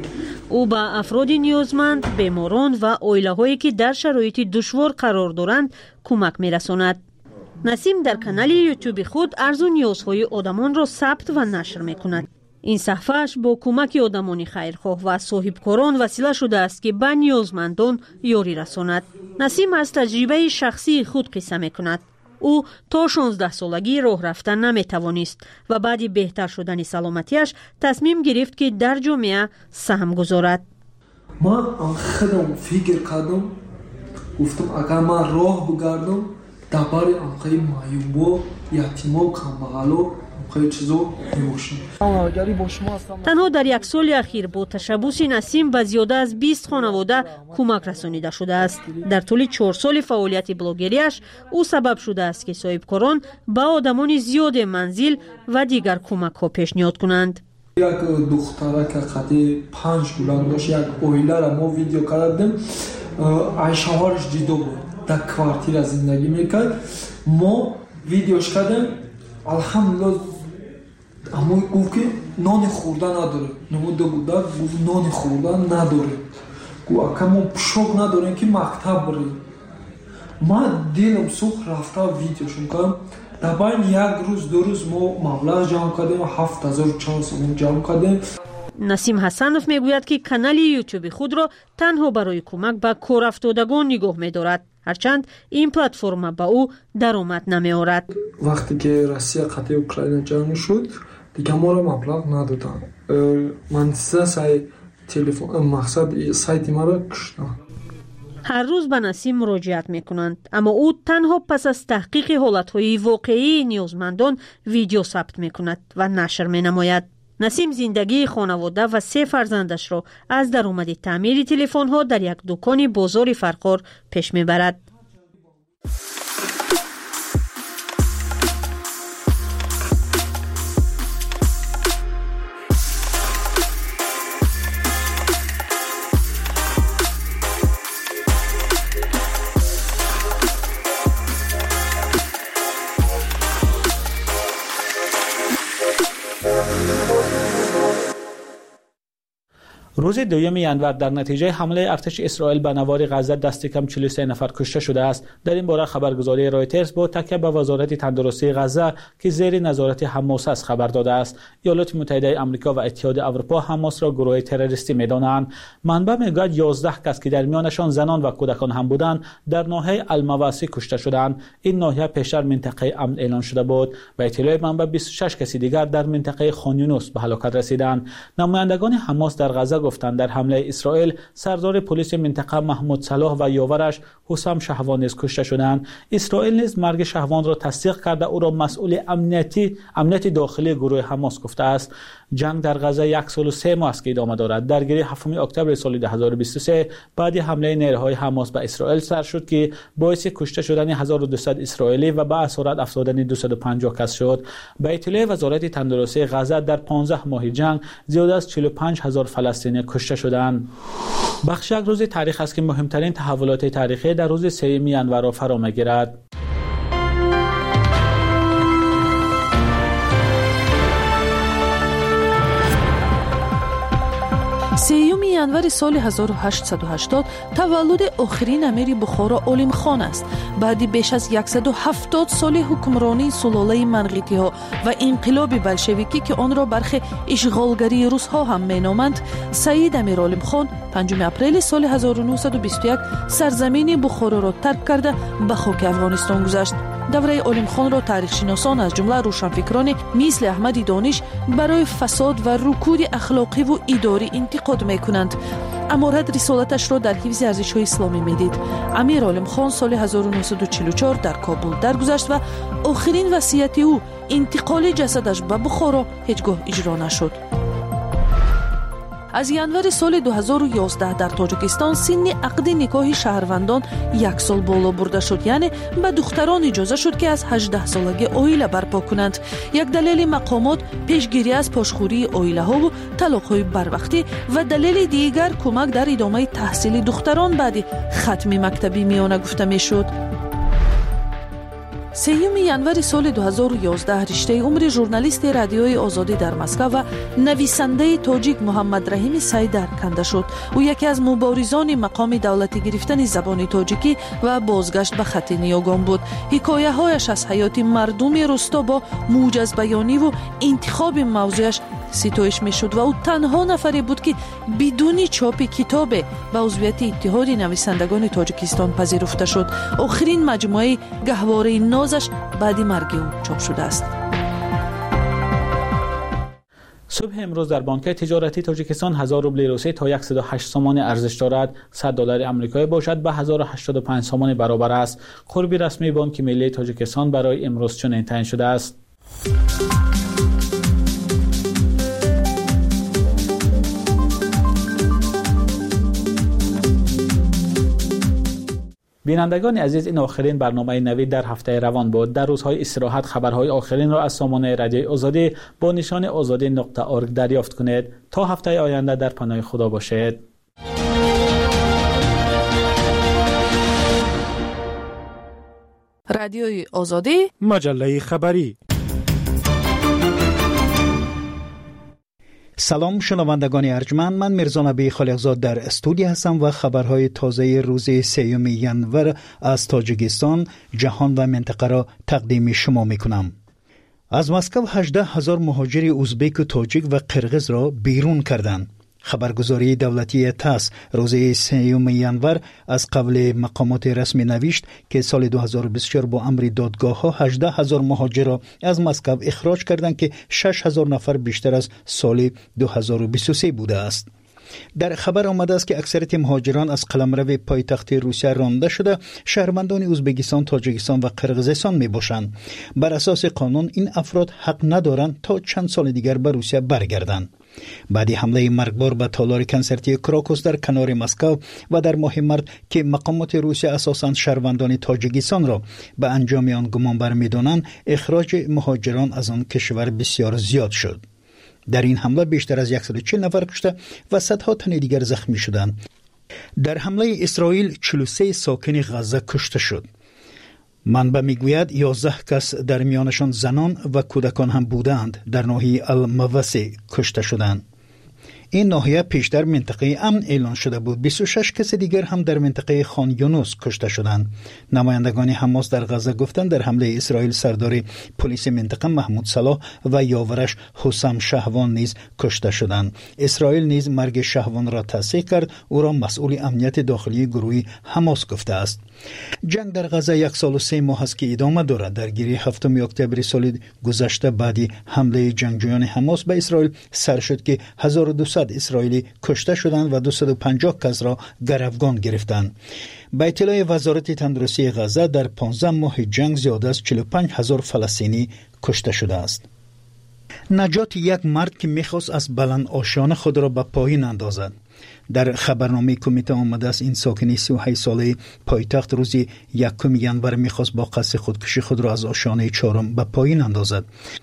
ӯ ба афроди ниёзманд, беморон ва оилаҳое ки дар шароити душвор қарор доранд кӯмак мерасонад. насим дар канали ютюби худ арзу ниёзҳои одамонро сабт ва нашр мекунад. ин саҳфааш бо кӯмаки одамони хайрхоҳ ва соҳибкорон васила шудааст ки ба ниёзмандон ёрӣ расонад. насим аз таҷрибаи шахсии худ қисса мекунад. ӯ то шонздаҳсолагӣ роҳ рафтан наметавонист ва баъди беҳтар шудани саломатиаш тасмим гирифт ки дар ҷомеа саҳм гузорад. ман худам фикр кардам, гуфтам агар ман роҳ бигардам дар бари анқаи маъюбо, ятимо, камбағало танҳо дар як соли ахир бо ташаббуси насим ба зиёда аз бист хонавода кӯмак расонида шудааст. дар тӯли чор соли фаъолияти блогериаш ӯ сабаб шудааст ки соҳибкорон ба одамони зиёде манзил ва дигар кӯмакҳо пешниҳод кунанд. як духтарака қади панҷ гулан дошт, як оилара мо видео кардем, ай шавҳараш ҷидо буд, дар квартира зиндагӣ мекард. мо видеош кардем, алҳамдулиллаҳ аммо гуфт ки нони хӯрда надорем. намуда буда гуфт нони хӯрда надорем. гуфт ака мо пӯшок надорем ки мактаб барем. ман дилам сӯх рафта видеошон кардам. дар байни як рӯз ду рӯз мо маблағ ҷамъ кардем, ҳафт ҳазору чанд сомон ҷамъ кардем. насим ҳасанов мегӯяд ки канали ютюби худро танҳо барои кӯмак ба корафтодагон нигоҳ медорад, ҳарчанд ин платформа ба ӯ даромад намеорад. вақте ки россия қатъи украина ҷанг шуд, дига моро маблағ надоданд. монетизасияи телефон мақсад сайти маро куштанд. ҳар рӯз ба насим муроҷиат мекунанд, аммо ӯ танҳо пас аз таҳқиқи ҳолатҳои воқеии ниёзмандон видео сабт мекунад ва нашр менамояд. насим зиндагии хонавода ва се фарзандашро аз даромади таъмири телефонҳо дар як дукони бозори фархор пеш мебарад. روز دوم ینور در نتیجه حمله ارتش اسرائیل به نوار غزه دست کم چهل و سه نفر کشته شده است. در این باره خبرگزاری رایترز با تکیه به وزارت تندرستی غزه که زیر نظارت حماس است خبر داده است. ایالات متحده آمریکا و اتحاد اروپا حماس را گروه تروریستی می‌دانند. منبع میگوید یازده کس که در میانشان زنان و کودکان هم بودند در ناحیه المواسی کشته شدند. این ناحیه پیشتر منطقه امن اعلان شده بود. به اطلاع منبع بیست و شش کسی دیگر در منطقه خان یونس به هلاکت رسیدند. نمایندگان حماس در غزه گفتند در حمله اسرائیل سردار پلیس منطقه محمود صلاح و یاورش حسام شهوان نیز کشته شدند. اسرائیل نیز مرگ شهوان را تصدیق کرده او را مسئول امنیتی امنیت داخلی گروه حماس گفته است. جنگ در غزه یک سال و سه ماه است که ادامه دارد. درگیری هفتم اکتبر سال دو هزار و بیست و سه بعد حمله نیروهای حماس به اسرائیل سر شد که باعث کشته شدن هزار و دویست اسرائیلی و به اسارت افزودن دویست و پنجاه کس شد. به اطلاع وزارت تندرستی غزه در پانزده ماه جنگ زیاد از چهل و پنج هزار فلسطینی کشته شدند. بخش یک روز تاریخ است که مهمترین تحولات تاریخی در روز سوم ژانویه را فرا می‌گیرد. سیوم январи соли ҳазору ҳаштсаду ҳаштод таваллуди охирин амири бухоро олим хон аст. баъди беш аз яксаду ҳафтод соли ҳукмронии сулолаи манғитиҳо ва инқилоби большевикӣ ки онро бархи ишғолгарии русҳо ҳам меноманд, Саид Амир Олимхон панҷуми апрели соли ҳазору нуҳсаду бисту як сарзамини Бухороро тарк карда ба хоки Афғонистон гузашт. давраи Олимхонро таърихшиносон аз ҷумла рӯшанфикрони мисли Аҳмади Дониш барои фасод ва рукуди ахлоқиву идорӣ интиқод мекунанд. аморат рисолаташро дар ҳифзи арзишҳои исломӣ медид. Амир Олимхон соли ҳазору нуҳсаду чилу чор дар Кобул даргузашт ва охирин васияти ӯ интиқоли ҷасадаш ба Бухоро ҳеҷ гоҳ иҷро нашуд. аз январи соли ду ҳазору ёздаҳ дар Тоҷикистон синни ақди никоҳи шаҳрвандон як сол боло бурда шуд, яъне ба духтарон иҷоза шуд ки аз ҳаждаҳсолагӣ оила барпо кунанд. як далели мақомот пешгирӣ аз пошхӯрии оилаҳову талоқҳои барвақтӣ ва далели дигар кӯмак дар идомаи таҳсили духтарон баъди хатми мактаби миёна гуфта мешуд. сеюми январи соли ду ҳазору ёздаҳ риштаи умри журналисти радиои Озодӣ дар Москва ва нависандаи тоҷик Муҳаммад Раҳими Сайдар канда шуд. ӯ яке аз муборизони мақоми давлатӣ гирифтани забони тоҷикӣ ва бозгашт ба хати Ниёгон буд. ҳикояҳояш аз ҳаёти мардуми рӯсто бо мӯҷазбаёниву интихоби мавзӯяш ситоиш мешуд ва ӯ танҳо нафаре буд ки бидуни чопи китобе ба узвияти иттиҳоди нависандагони Тоҷикистон пазируфта шуд. охирин маҷмӯаи гаҳвораи нозаш баъди марги ӯ чоп шудааст. صبح امروز در بانک تجارتی تاجیکستان هزار روبل روسی تا صد و هشت سومان ارزش دارد. صد دلار آمریکایی باشد به هزار و هشتاد و پنج سومان برابر است. قرب رسمی بانک ملی تاجیکستان برای امروز چنین تعیین شده است. بینندگان عزیز، این آخرین برنامه نوید در هفته روان بود. در روزهای استراحت خبرهای آخرین را از سامانه رادیوی آزادی با نشان آزادی نقطه ارگ دریافت کنید. تا هفته آینده در پناه خدا باشید. رادیوی آزادی، مجله خبری. سلام شنوندگان ارجمند، من میرزا نبی خالقزاد در استودیو هستم و خبرهای تازه روز سوم ژانویه از تاجیکستان، جهان و منطقه را تقدیم شما میکنم. از مسکو هجده هزار مهاجر ازبک و تاجیک و قرغیز را بیرون کردند. خبرگزاری دولتی تاس روز سوم ژانویه از قبل مقامات رسمی نوشت که سال دو هزار و بیست و چهار با امر دادگاه ها هجده هزار مهاجر را از مسکو اخراج کردند که شش هزار نفر بیشتر از سال دو هزار و بیست و سه بوده است. در خبر آمده است که اکثریت مهاجران از قلمرو پایتخت روسیه رانده شده شهروندان ازبکستان، تاجیکستان و قرغیزستان می باشند. بر اساس قانون این افراد حق ندارند تا چند سال دیگر به روسیه برگردند. بعد حمله مرگبار به تالار کنسرتی کراکوس در کنار مسکو و در ماه مارت که مقامات روسیه اساساً شهروندان تاجیکستان را به انجام آن گمانبر می‌دانند، اخراج مهاجران از آن کشور بسیار زیاد شد. در این حمله بیشتر از صد و چهل نفر کشته و صدها تن دیگر زخمی شدند. در حمله اسرائیل چهل و سه ساکن غزه کشته شد. منبع میگوید یازده کس در میانشان زنان و کودکان هم بودند در ناحیه الموسی کشته شدند. این ناحیه پیشتر منطقه امن اعلان شده بود. بیست و شش کس دیگر هم در منطقه خان یونس کشته شدند. نمایندگان حماس در غزه گفتند در حمله اسرائیل سردار پلیس منطقه محمود صلاح و یاورش حسام شهوان نیز کشته شدند. اسرائیل نیز مرگ شهوان را تصدیق کرد. او را مسئول امنیت داخلی گروه حماس گفته است. جنگ در غزه یک سال و سه ماه است که ادامه دارد. درگیری هفتم اکتبر سال گذشته بعدی حمله جنگجویان حماس به اسرائیل سر شد که هزار و دویست اسرائیلی کشته شدند و دویست و پنجاه کس را گروگان گرفتند. به اطلاع وزارت تندرستی غزه در پانزده ماه جنگ زیاد از چهل و پنج هزار فلسطینی کشته شده است. نجات یک مرد که میخواست از بلند آشیان خود را به پایین اندازد. در خبرنامه کمیته آمده است این ساکن سی و هشت ساله پایتخت روز یکم ژانویه میخواست با قصد خودکشی خود را از آشیانه چهارم به پایین اندازد.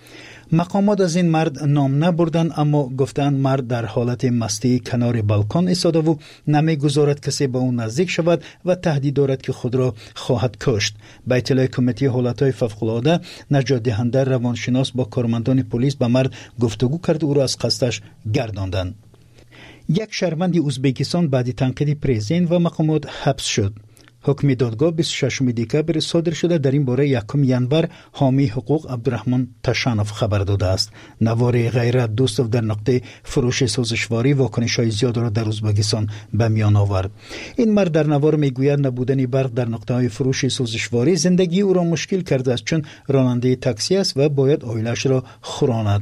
مقامات از این مرد نام نبردند، اما گفتند مرد در حالت مستی کنار بالکن ایستاده و نمیگذارد کسی به او نزدیک شود و تهدید دارد که خود را خواهد کشت. به اطلاع کمیته حالتهای فوق‌العاده، نجات دهنده روانشناس با کارمندان پلیس به مرد گفتگو کرد و او را از قصدش گرداندند. یک شهروند ازبکستان بعد تنقید پرزیدنت و مقامات حبس شد. حکم دادگاه بیست و ششم دکبر صادر شده. در این باره یکم ژانویه حامی حقوق عبدالرحمن تشانوف خبر داده است. نوار غیرت دوستوف در نقطه فروش سوزشواری واکنش‌های زیاد را در ازبکستان به میان آورد. این مرد در نوار میگوید نبودن برق در نقطه‌های فروش سوزشواری زندگی او را مشکل کرده است، چون راننده تاکسی است و باید عائله‌اش را خوراند.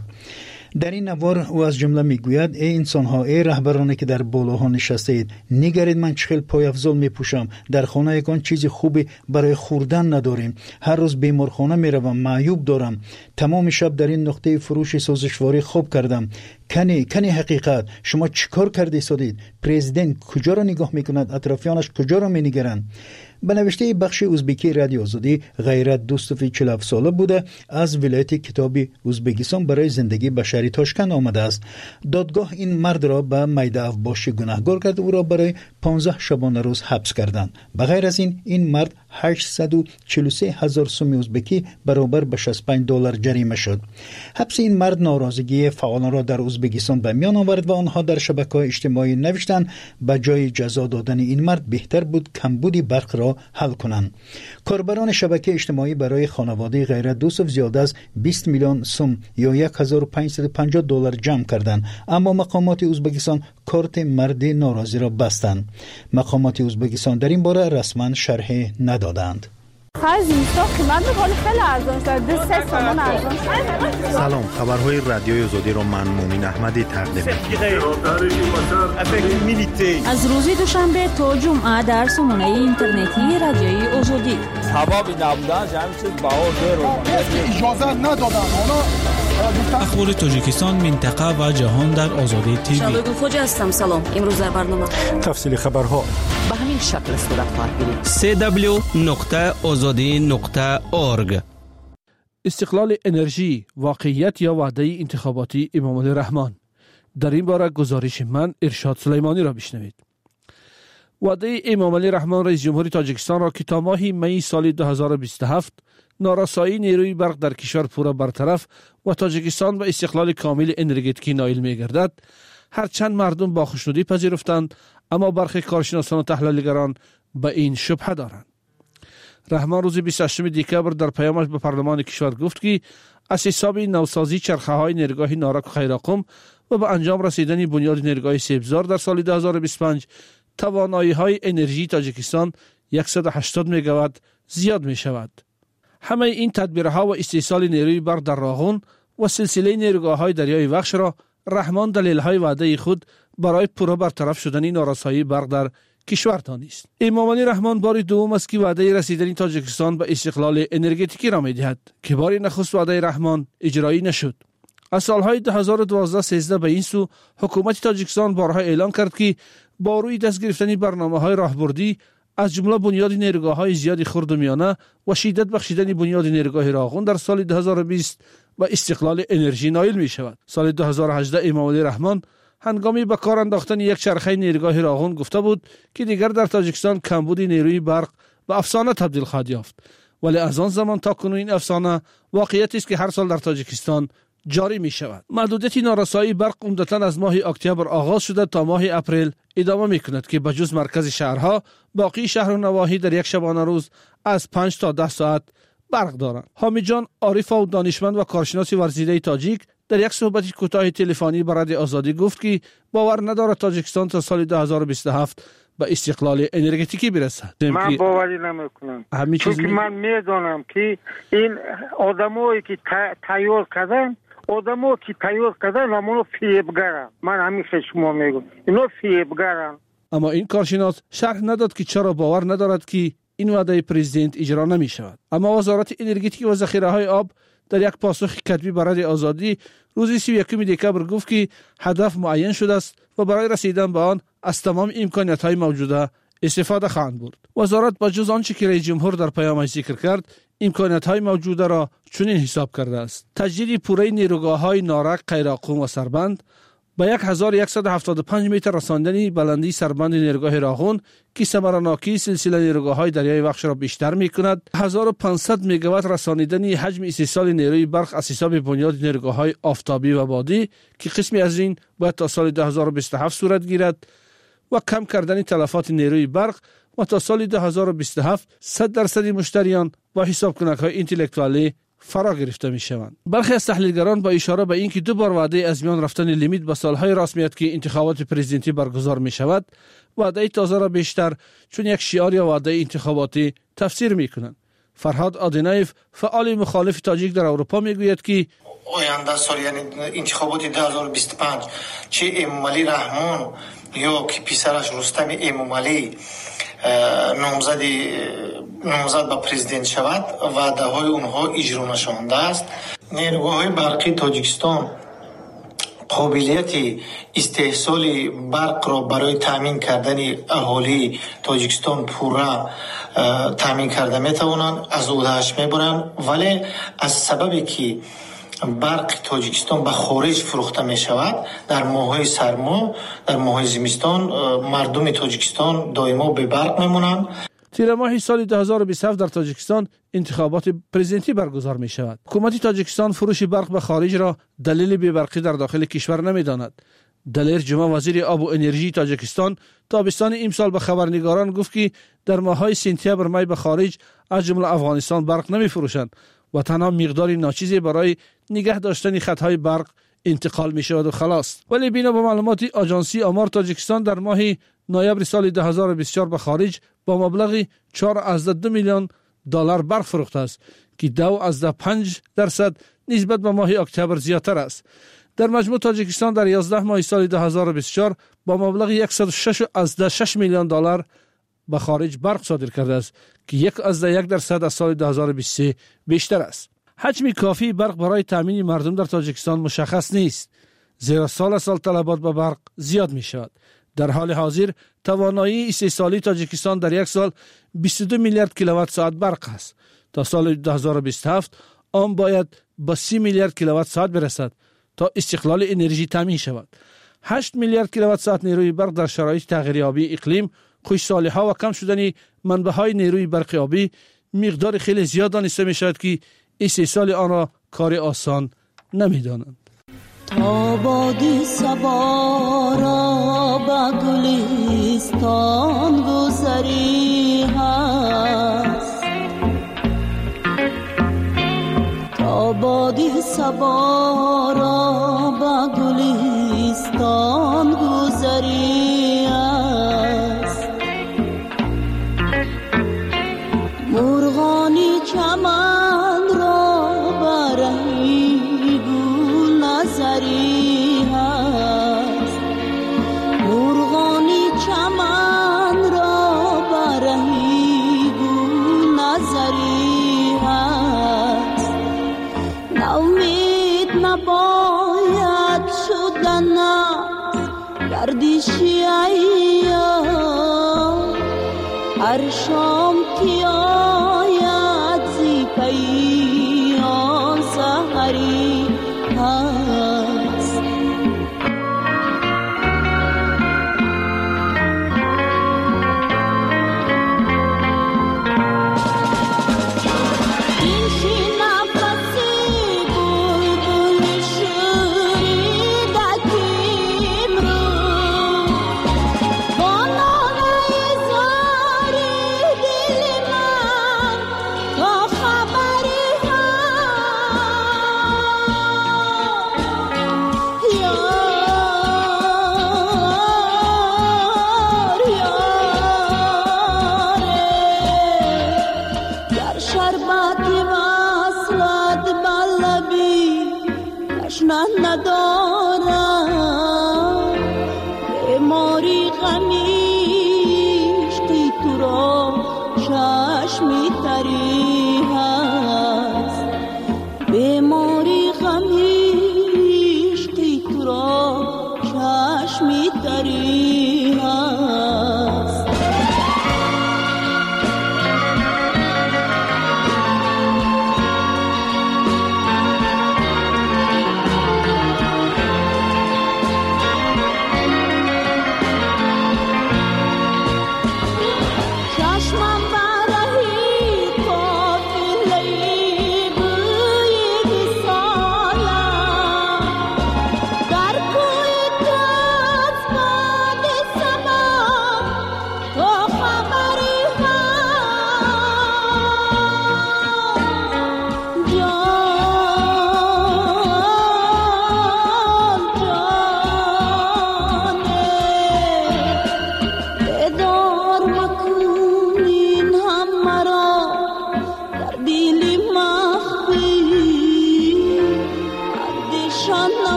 در این نوار او از جمله میگوید ای انسان ها، ای رهبرانی که در بالاها نشسته اید، نگرید من چه خیل پای افضل میپوشم، در خانه یکان چیزی خوبی برای خوردن نداریم، هر روز بیمارخانه میروم، معیوب دارم، تمام شب در این نقطه فروش سوزشواری خوب کردم. کنی کنی حقیقت شما چیکار کرده ایستادید؟ پرزیدنت کجا را نگاه میکند؟ اطرافیانش کجا را مینگرند؟ به نوشته بخش ازبکی رادیو آزادی، غیرت دوستوف چهل و هفت ساله بوده، از ولایت کتابی ازبکستان برای زندگی به شهر تاشکند آمده است. دادگاه این مرد را به میده افباشی گناهکار کرد و او را برای پانزده شبانه روز حبس کردند. بغیر از این این مرد هشتصد و چهل و سه هزار سوم ازبکی برابر به شصت و پنج دلار جریمه شد. حبس این مرد ناراضگی فعالان را در ازبکستان به میان آورد و آنها در شبکه‌های اجتماعی نوشتند به جای جزا دادن این مرد بهتر بود کمبود برق را حل کنند. کاربران شبکه اجتماعی برای خانواده غیرت دوستوف زیاده از بیست میلیون سوم یا یک هزار و پانصد و پنجاه دلار جمع کردند، اما مقامات ازبکستان کارت مرد ناراضی را بستند. مقامات ازبکستان در این باره رسما شرح ندادند. سلام، خبرهای رادیوی آزادی را من مومن احمدی تقدیم می‌کنم. از روز دوشنبه تا جمعه در سامانه اینترنتی رادیوی آزادی. سبب نبودن همین چیز باور رو اجازه ندادن. اخبار تاجیکستان، منطقه و جهان در آزادی تیوی. شبگو خوجا هستم. سلام. امروز در برنامه تفصیل خبرها به همین شکل صورت خواهد گرفت. سی دبلیو نقطه آزادی نقطه اورگ. استقلال انرژی، واقعیت یا وعده انتخاباتی امام علی رحمان. در این باره گزارش من ارشاد سلیمانی را بشنوید. وعده امام علی رحمان رئیس جمهوری تاجیکستان را که تا ماه می سال دو هزار و بیست و هفت نارسایی نیروی برق در کشور پورا برطرف و تاجیکستان به استقلال کامل انرژتیکی نائل می گردد، هرچند مردم با خوشنودی پذیرفتند، اما برخی کارشناسان و تحلیلگران به این شبهه دارند. رحمان روز بیست و هشتم دکبر در پیامش به پارلمان کشور گفت که از حساب نوسازی چرخه های نیروگاه نارک و خیراقم و به انجام رسیدن بنیاد نیروگاه سیبزار در سال دو هزار و بیست و پنج توانایی های انرژی تاجیکستان صد و هشتاد مگاوات زیاد می شود. همه این تدبیرها و استیصال نیروی برق در راغون و سلسله نیروگاه های دریای وخش را رحمان دلیل های وعده خود برای پورا برطرف شدن نارسایی برق در کشور دانست. امام علی رحمان بار دوم است که وعده رسیدن تاجیکستان به استقلال انرژتیکی را می‌دهد که بار نخست وعده رحمان اجرایی نشد. از سالهای دو هزار و دوازده سیزده به این سو حکومت تاجیکستان بارها اعلان کرد که با روی دست گرفتن برنامه‌های راهبردی از جمله بنیاد نیروگاه‌های زیاد خرد و میانه و شدت بخشیدن بنیاد نیروگاه راغون در سال دو هزار و بیست و استقلال انرژی نائل می شود. سال دو هزار و هجده امام علی رحمان هنگامی به کار انداختن یک چرخه نیروگاه راغون گفته بود که دیگر در تاجیکستان کمبود نیروی برق به افسانه تبدیل خواهد یافت، ولی از آن زمان تا کنون این افسانه واقعیتی است که هر سال در تاجیکستان جاری می شود. محدودیت نارسایی برق عمدتاً از ماه اکتبر آغاز شده تا ماه اپریل ادامه می کند که بجز مرکز شهرها باقی شهر و نواحی در یک شبانه روز از پنج تا ده ساعت برق دارند. حامد جان عارف و دانشمند و کارشناس ورزیده تاجیک در یک صحبت کوتاه تلفنی با رادیو آزادی گفت که باور ندارد تاجیکستان تا سال دو هزار و بیست و هفت به استقلال انرژتیکی برسد. من باوری نمیکنم، چون که من میدانم که این آدمایی که تیار کردن آدمایی که تیار کردن همونو فیبگرن. من همیشه شما میگم اینا فیبگرن. اما این کارشناس شرح نداد که چرا باور ندارد که این وعده پرزیدنت اجرا نمی شود. اما وزارت انرژتیک و ذخیره های آب در یک پاسخ کتبی برای آزادی روز سی و یکم دکبر گفت که هدف معین شده است و برای رسیدن به آن از تمام امکانیت‌های موجوده استفاده خواهند برد. وزارت با جز آنچه که رئیس جمهور در پیامش ذکر کرد، امکانیت‌های موجوده را چنین حساب کرده است: تجدید پوره نیروگاه‌های نارک، قیراقوم و سربند، با هزار و صد و هفتاد و پنج متر رساندن بلندی سربند نیروگاه راغون که ثمرناکی سلسله نیروگاه‌های دریای وخش را بیشتر می‌کند، هزار و پانصد میگاوات رسانیدن حجم استحصال نیروی برق از حساب بنیاد نیروگاه‌های آفتابی و بادی که قسمی از این باید تا سال دو هزار و بیست و هفت صورت گیرد و کم کردن تلفات نیروی برق و تا سال دو هزار و بیست و هفت صد درصد مشتریان با حساب کنک‌های اینتלקتوالی فرا گرفته می شوند. برخی از تحلیلگران با اشاره به اینکه دو بار وعده از میان رفتن لیمیت به سالهای رسمیت که انتخابات پرزیدنتی برگزار می شود، وعده تازه را بیشتر چون یک شعار یا وعده انتخاباتی تفسیر می کنند. فرهاد آدینایف، فعال مخالف تاجیک در اروپا، می گوید که آینده سال یعنی انتخابات دو هزار و بیست و پنج چه امامعلی رحمان یا که پسرش رستم امامعلی نامزد نامزد به پرزیدنت شود، وعده های اونها اجرا نشونده است. نیروگاه های برقی تاجیکستان قابلیت استحصال برق را برای تامین کردن اهالی تاجیکستان پورا تامین کرده می توانند، از عهده‌اش می برند، ولی از سببی که برق تاجیکستان به خارج فروخته می شود، در ماه‌های سرما، در ماه‌های زمستان مردم تاجیکستان دائما به برق میمونند. تیر ماه سال دو هزار و بیست و هفت در تاجیکستان انتخابات پرزیدنتی برگزار می شود. حکومت تاجیکستان فروش برق به خارج را دلیل بی‌برقی در داخل کشور نمی داند. دلیر جمعه، وزیر آب و انرژی تاجیکستان، تابستان امسال به خبرنگاران گفت که در ماه‌های سپتامبر می به خارج از جمله افغانستان برق نمی فروشند و تنها مقداری ناچیزی برای نگه داشتن خطهای برق انتقال می شود و خلاص. ولی بنا به معلومات آژانسی آمار تاجیکستان در ماه نوامبر سال دو هزار و بیست و چهار به خارج با مبلغ چهار ممیز دو میلیون دلار برق فروخته است که دو ممیز پنج درصد نسبت به ماه اکتبر زیادتر است. در مجموع تاجیکستان در یازده ماه سال دو هزار و بیست و چهار با مبلغ صد و شش ممیز شش میلیون دلار به خارج برق صادر کرده است که یک ممیز یک درصد از سال دو هزار و بیست و سه بیشتر است. حجم کافی برق برای تامین مردم در تاجیکستان مشخص نیست، زیرا سال سال طلبات به برق زیاد می شود. در حال حاضر توانایی استحصالی تاجیکستان در یک سال بیست و دو میلیارد کیلووات ساعت برق است. تا سال دو هزار و بیست و هفت آن باید به سی میلیارد کیلووات ساعت برسد تا استقلال انرژی تامین شود. هشت میلیارد کیلووات ساعت نیروی برق در شرایط تغییریابی اقلیم، خشکسالی‌ها و کم شدن منبع‌های نیروی برق آبی مقدار خیلی زیاد دانسته می شود که استحصال آن را کار آسان نمی دانند. تا بادی صبا را به گلستان گذری هست، تا بادی صبا را به گلستان گذری هست، مرغانی چمن را برهی گل نظری هست، مرغانی چمن را برهی گل نظری هست، نومید نباید شدن گردشی ایام، هر شام که آید زی پیام سحری هست. این شی نفسی بلبل شوریدکیم رو با ناله زاری دل من تا خبری هست. یار یاره گر شربتی وصلت بلبی تشنه ندارم، بیماری غمیش که تو را چشمی تری هست، بیماری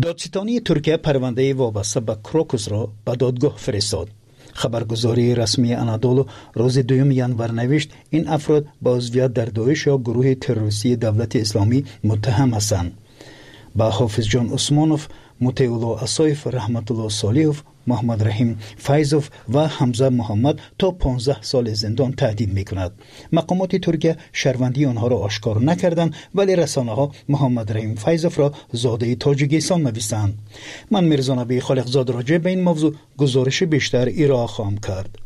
دادستانی ترکیه پرونده وابسته به کروکوس را به دادگاه فرستاد. خبرگزاری رسمی انادولو روز دوم ینور نوشت این افراد با عضویت در داعش یا گروه تروریستی دولت اسلامی متهم هستند. با حافظ جان عثمانوف، مطیع اسایف، رحمت الله صالحوف، محمد رحیم فیضوف و حمزه محمد تا پانزده سال زندان تهدید میکند. مقامات ترکیه شهروندی آنها را آشکار نکردند، ولی رسانه ها محمد رحیم فیضوف را زاده تاجیکستان نویسند. من میرزا نبی خالقزاد راجع به این موضوع گزارش بیشتر ارائه خواهم کرد.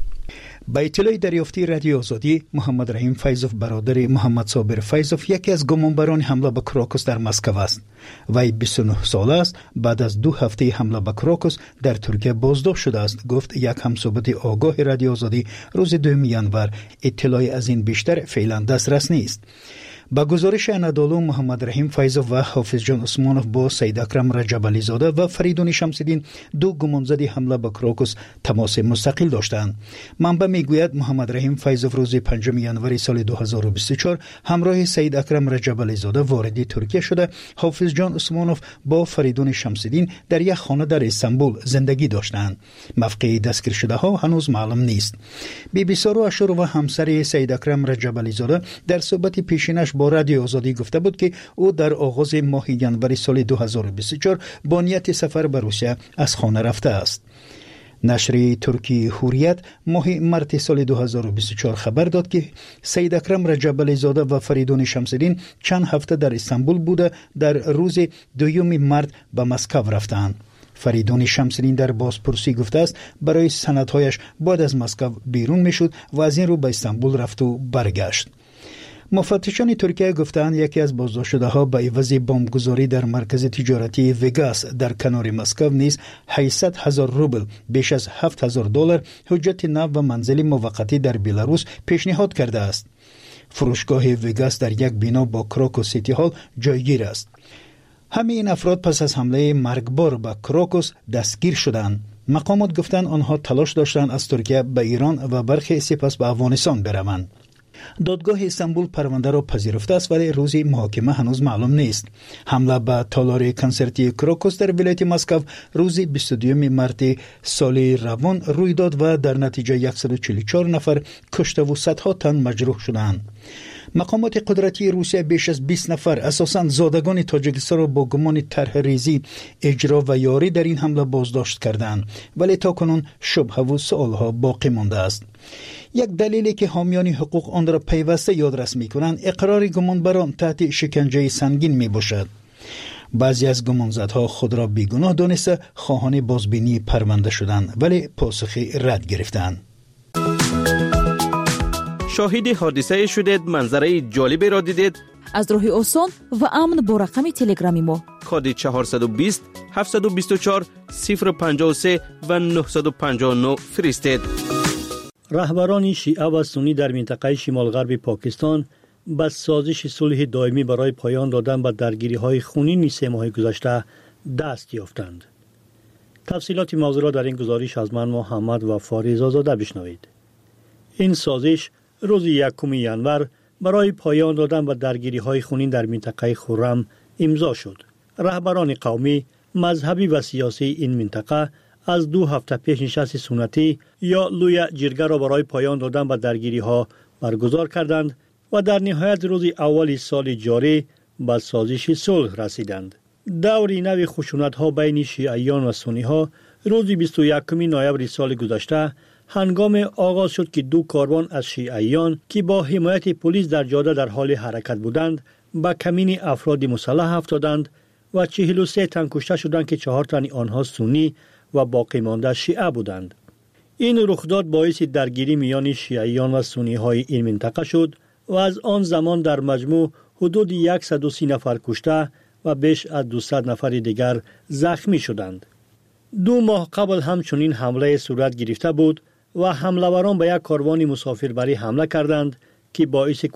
با اطلاع دریافتی رادیو آزادی، محمد رحیم فیضوف برادر محمد صابر فیضوف یکی از گمانبران حمله به کروکوس در مسکو است. وی بیست و نه ساله است. بعد از دو هفته حمله به کروکوس در ترکیه بازداشت شده است، گفت یک همصحبت آگاه رادیو آزادی روز دوم ینور. اطلاعی از این بیشتر فعلا دسترس نیست. با گزارش انادولو، محمد رحیم فیضوف و حافظ جان عثمانوف با سید اکرم رجبالی زاده و فریدون شمس‌الدین دو گمانزده حمله به کروکوس تماس مستقل داشتند. منبع میگوید محمد رحیم فیضوف روز پنجم ینور سال دو هزار و بیست و چهار همراه سید اکرم رجبالی زاده وارد ترکیه شده. حافظ جان عثمانوف با فریدون شمس‌الدین در یک خانه در استانبول زندگی داشتند. موقع دستگیر شده ها هنوز معلوم نیست. بی بی سارو اشور و همسر سید اکرم رجبالی زاده در صحبت پیشینش با رادیو آزادی گفته بود که او در آغاز ماه ینور سال دو هزار و بیست و چهار با نیت سفر به روسیه از خانه رفته است. نشریه ترکی حریت ماه مارس سال دو هزار و بیست و چهار خبر داد که سید اکرم رجبالی زاده و فریدون شمس‌الدین چند هفته در استانبول بوده در روز دوم مارس به مسکو رفتند. فریدون شمس‌الدین در بازپرسی گفته است برای سندهایش باید از مسکو بیرون میشد و از این رو به استانبول رفت و برگشت. مفتشان ترکیه گفتند یکی از بازداشت شده ها به عوض بمبگذاری در مرکز تجارتی وگاس در کنار مسکو نیز هشتصد هزار روبل بیش از هفت هزار دلار حجت نو و منزل موقتی در بلاروس پیشنهاد کرده است. فروشگاه وگاس در یک بنا با کروکوس سیتی هال جایگیر است. همه این افراد پس از حمله مرگبار به کروکوس دستگیر شدند. مقامات گفتند آنها تلاش داشتند از ترکیه به ایران و برخی سپس به افغانستان بروند. دادگاه استانبول پرونده را پذیرفته است ولی روز محاکمه هنوز معلوم نیست. حمله به تالار کنسرتی کروکوس در ولایت مسکو روز بیست و دوم مارس سال روان روی داد و در نتیجه صد و چهل و چهار نفر کشته و صدها تن مجروح شدند. مقامات قدرتی روسیه بیش از بیست نفر اساساً زادگان تاجیکستان را با گمان طرح ریزی، اجرا و یاری در این حمله بازداشت کردند، ولی تاکنون شبهه و سوالها باقی مانده است. یک دلیلی که حامیان حقوق آن را پیوسته یادرس می‌کنند اقرار گمانبران تحت شکنجه سنگین میباشد. بعضی از گمانزدها خود را بیگناه دانسته خواهان بازبینی پرونده شدند ولی پاسخی رد گرفتند. شاهد حادثه شدید، منظره جالبی را دیدید؟ از راه آسان و امن با رقم تلگرامی ما کد چهارصد و بیست هفتصد و بیست و چهار صفر پنجاه و سه و نهصد و پنجاه و نه فرستید. رهبران شیعه و سنی در منطقه شمال غرب پاکستان با سازش صلح دائمی برای پایان دادن به درگیری‌های خونین سه ماه گذشته دست یافتند. تفصیلات موضوع را در این گزارش از من محمد و فاریز آزاده بشنوید. این سازش روز یکم ینور برای پایان دادن به درگیری‌های خونین در منطقه خرم امضا شد. رهبران قومی، مذهبی و سیاسی این منطقه از دو هفته پیش نشست سنتی یا لوی جرگه را برای پایان دادن به درگیری‌ها برگزار کردند و در نهایت روز اول سال جاری به سازش صلح رسیدند. دوری نو خشونت‌ها بین شیعیان و سنی‌ها روز بیست و یکم نوامبر سال گذشته هنگام آغاز شد که دو کاروان از شیعیان که با حمایت پلیس در جاده در حال حرکت بودند به کمین افراد مسلح افتادند و چهل و سه تن کشته شدند که چهار تن آنها سنی و باقی مانده شیعه بودند. این رخداد باعث درگیری میان شیعیان و سنی های این منطقه شد و از آن زمان در مجموع حدود صد و سی نفر کشته و بیش از دویست نفر دیگر زخمی شدند. دو ماه قبل همچنین حمله صورت گرفته بود و حمله‌وران به یک کاروان مسافربری حمله کردند که باعث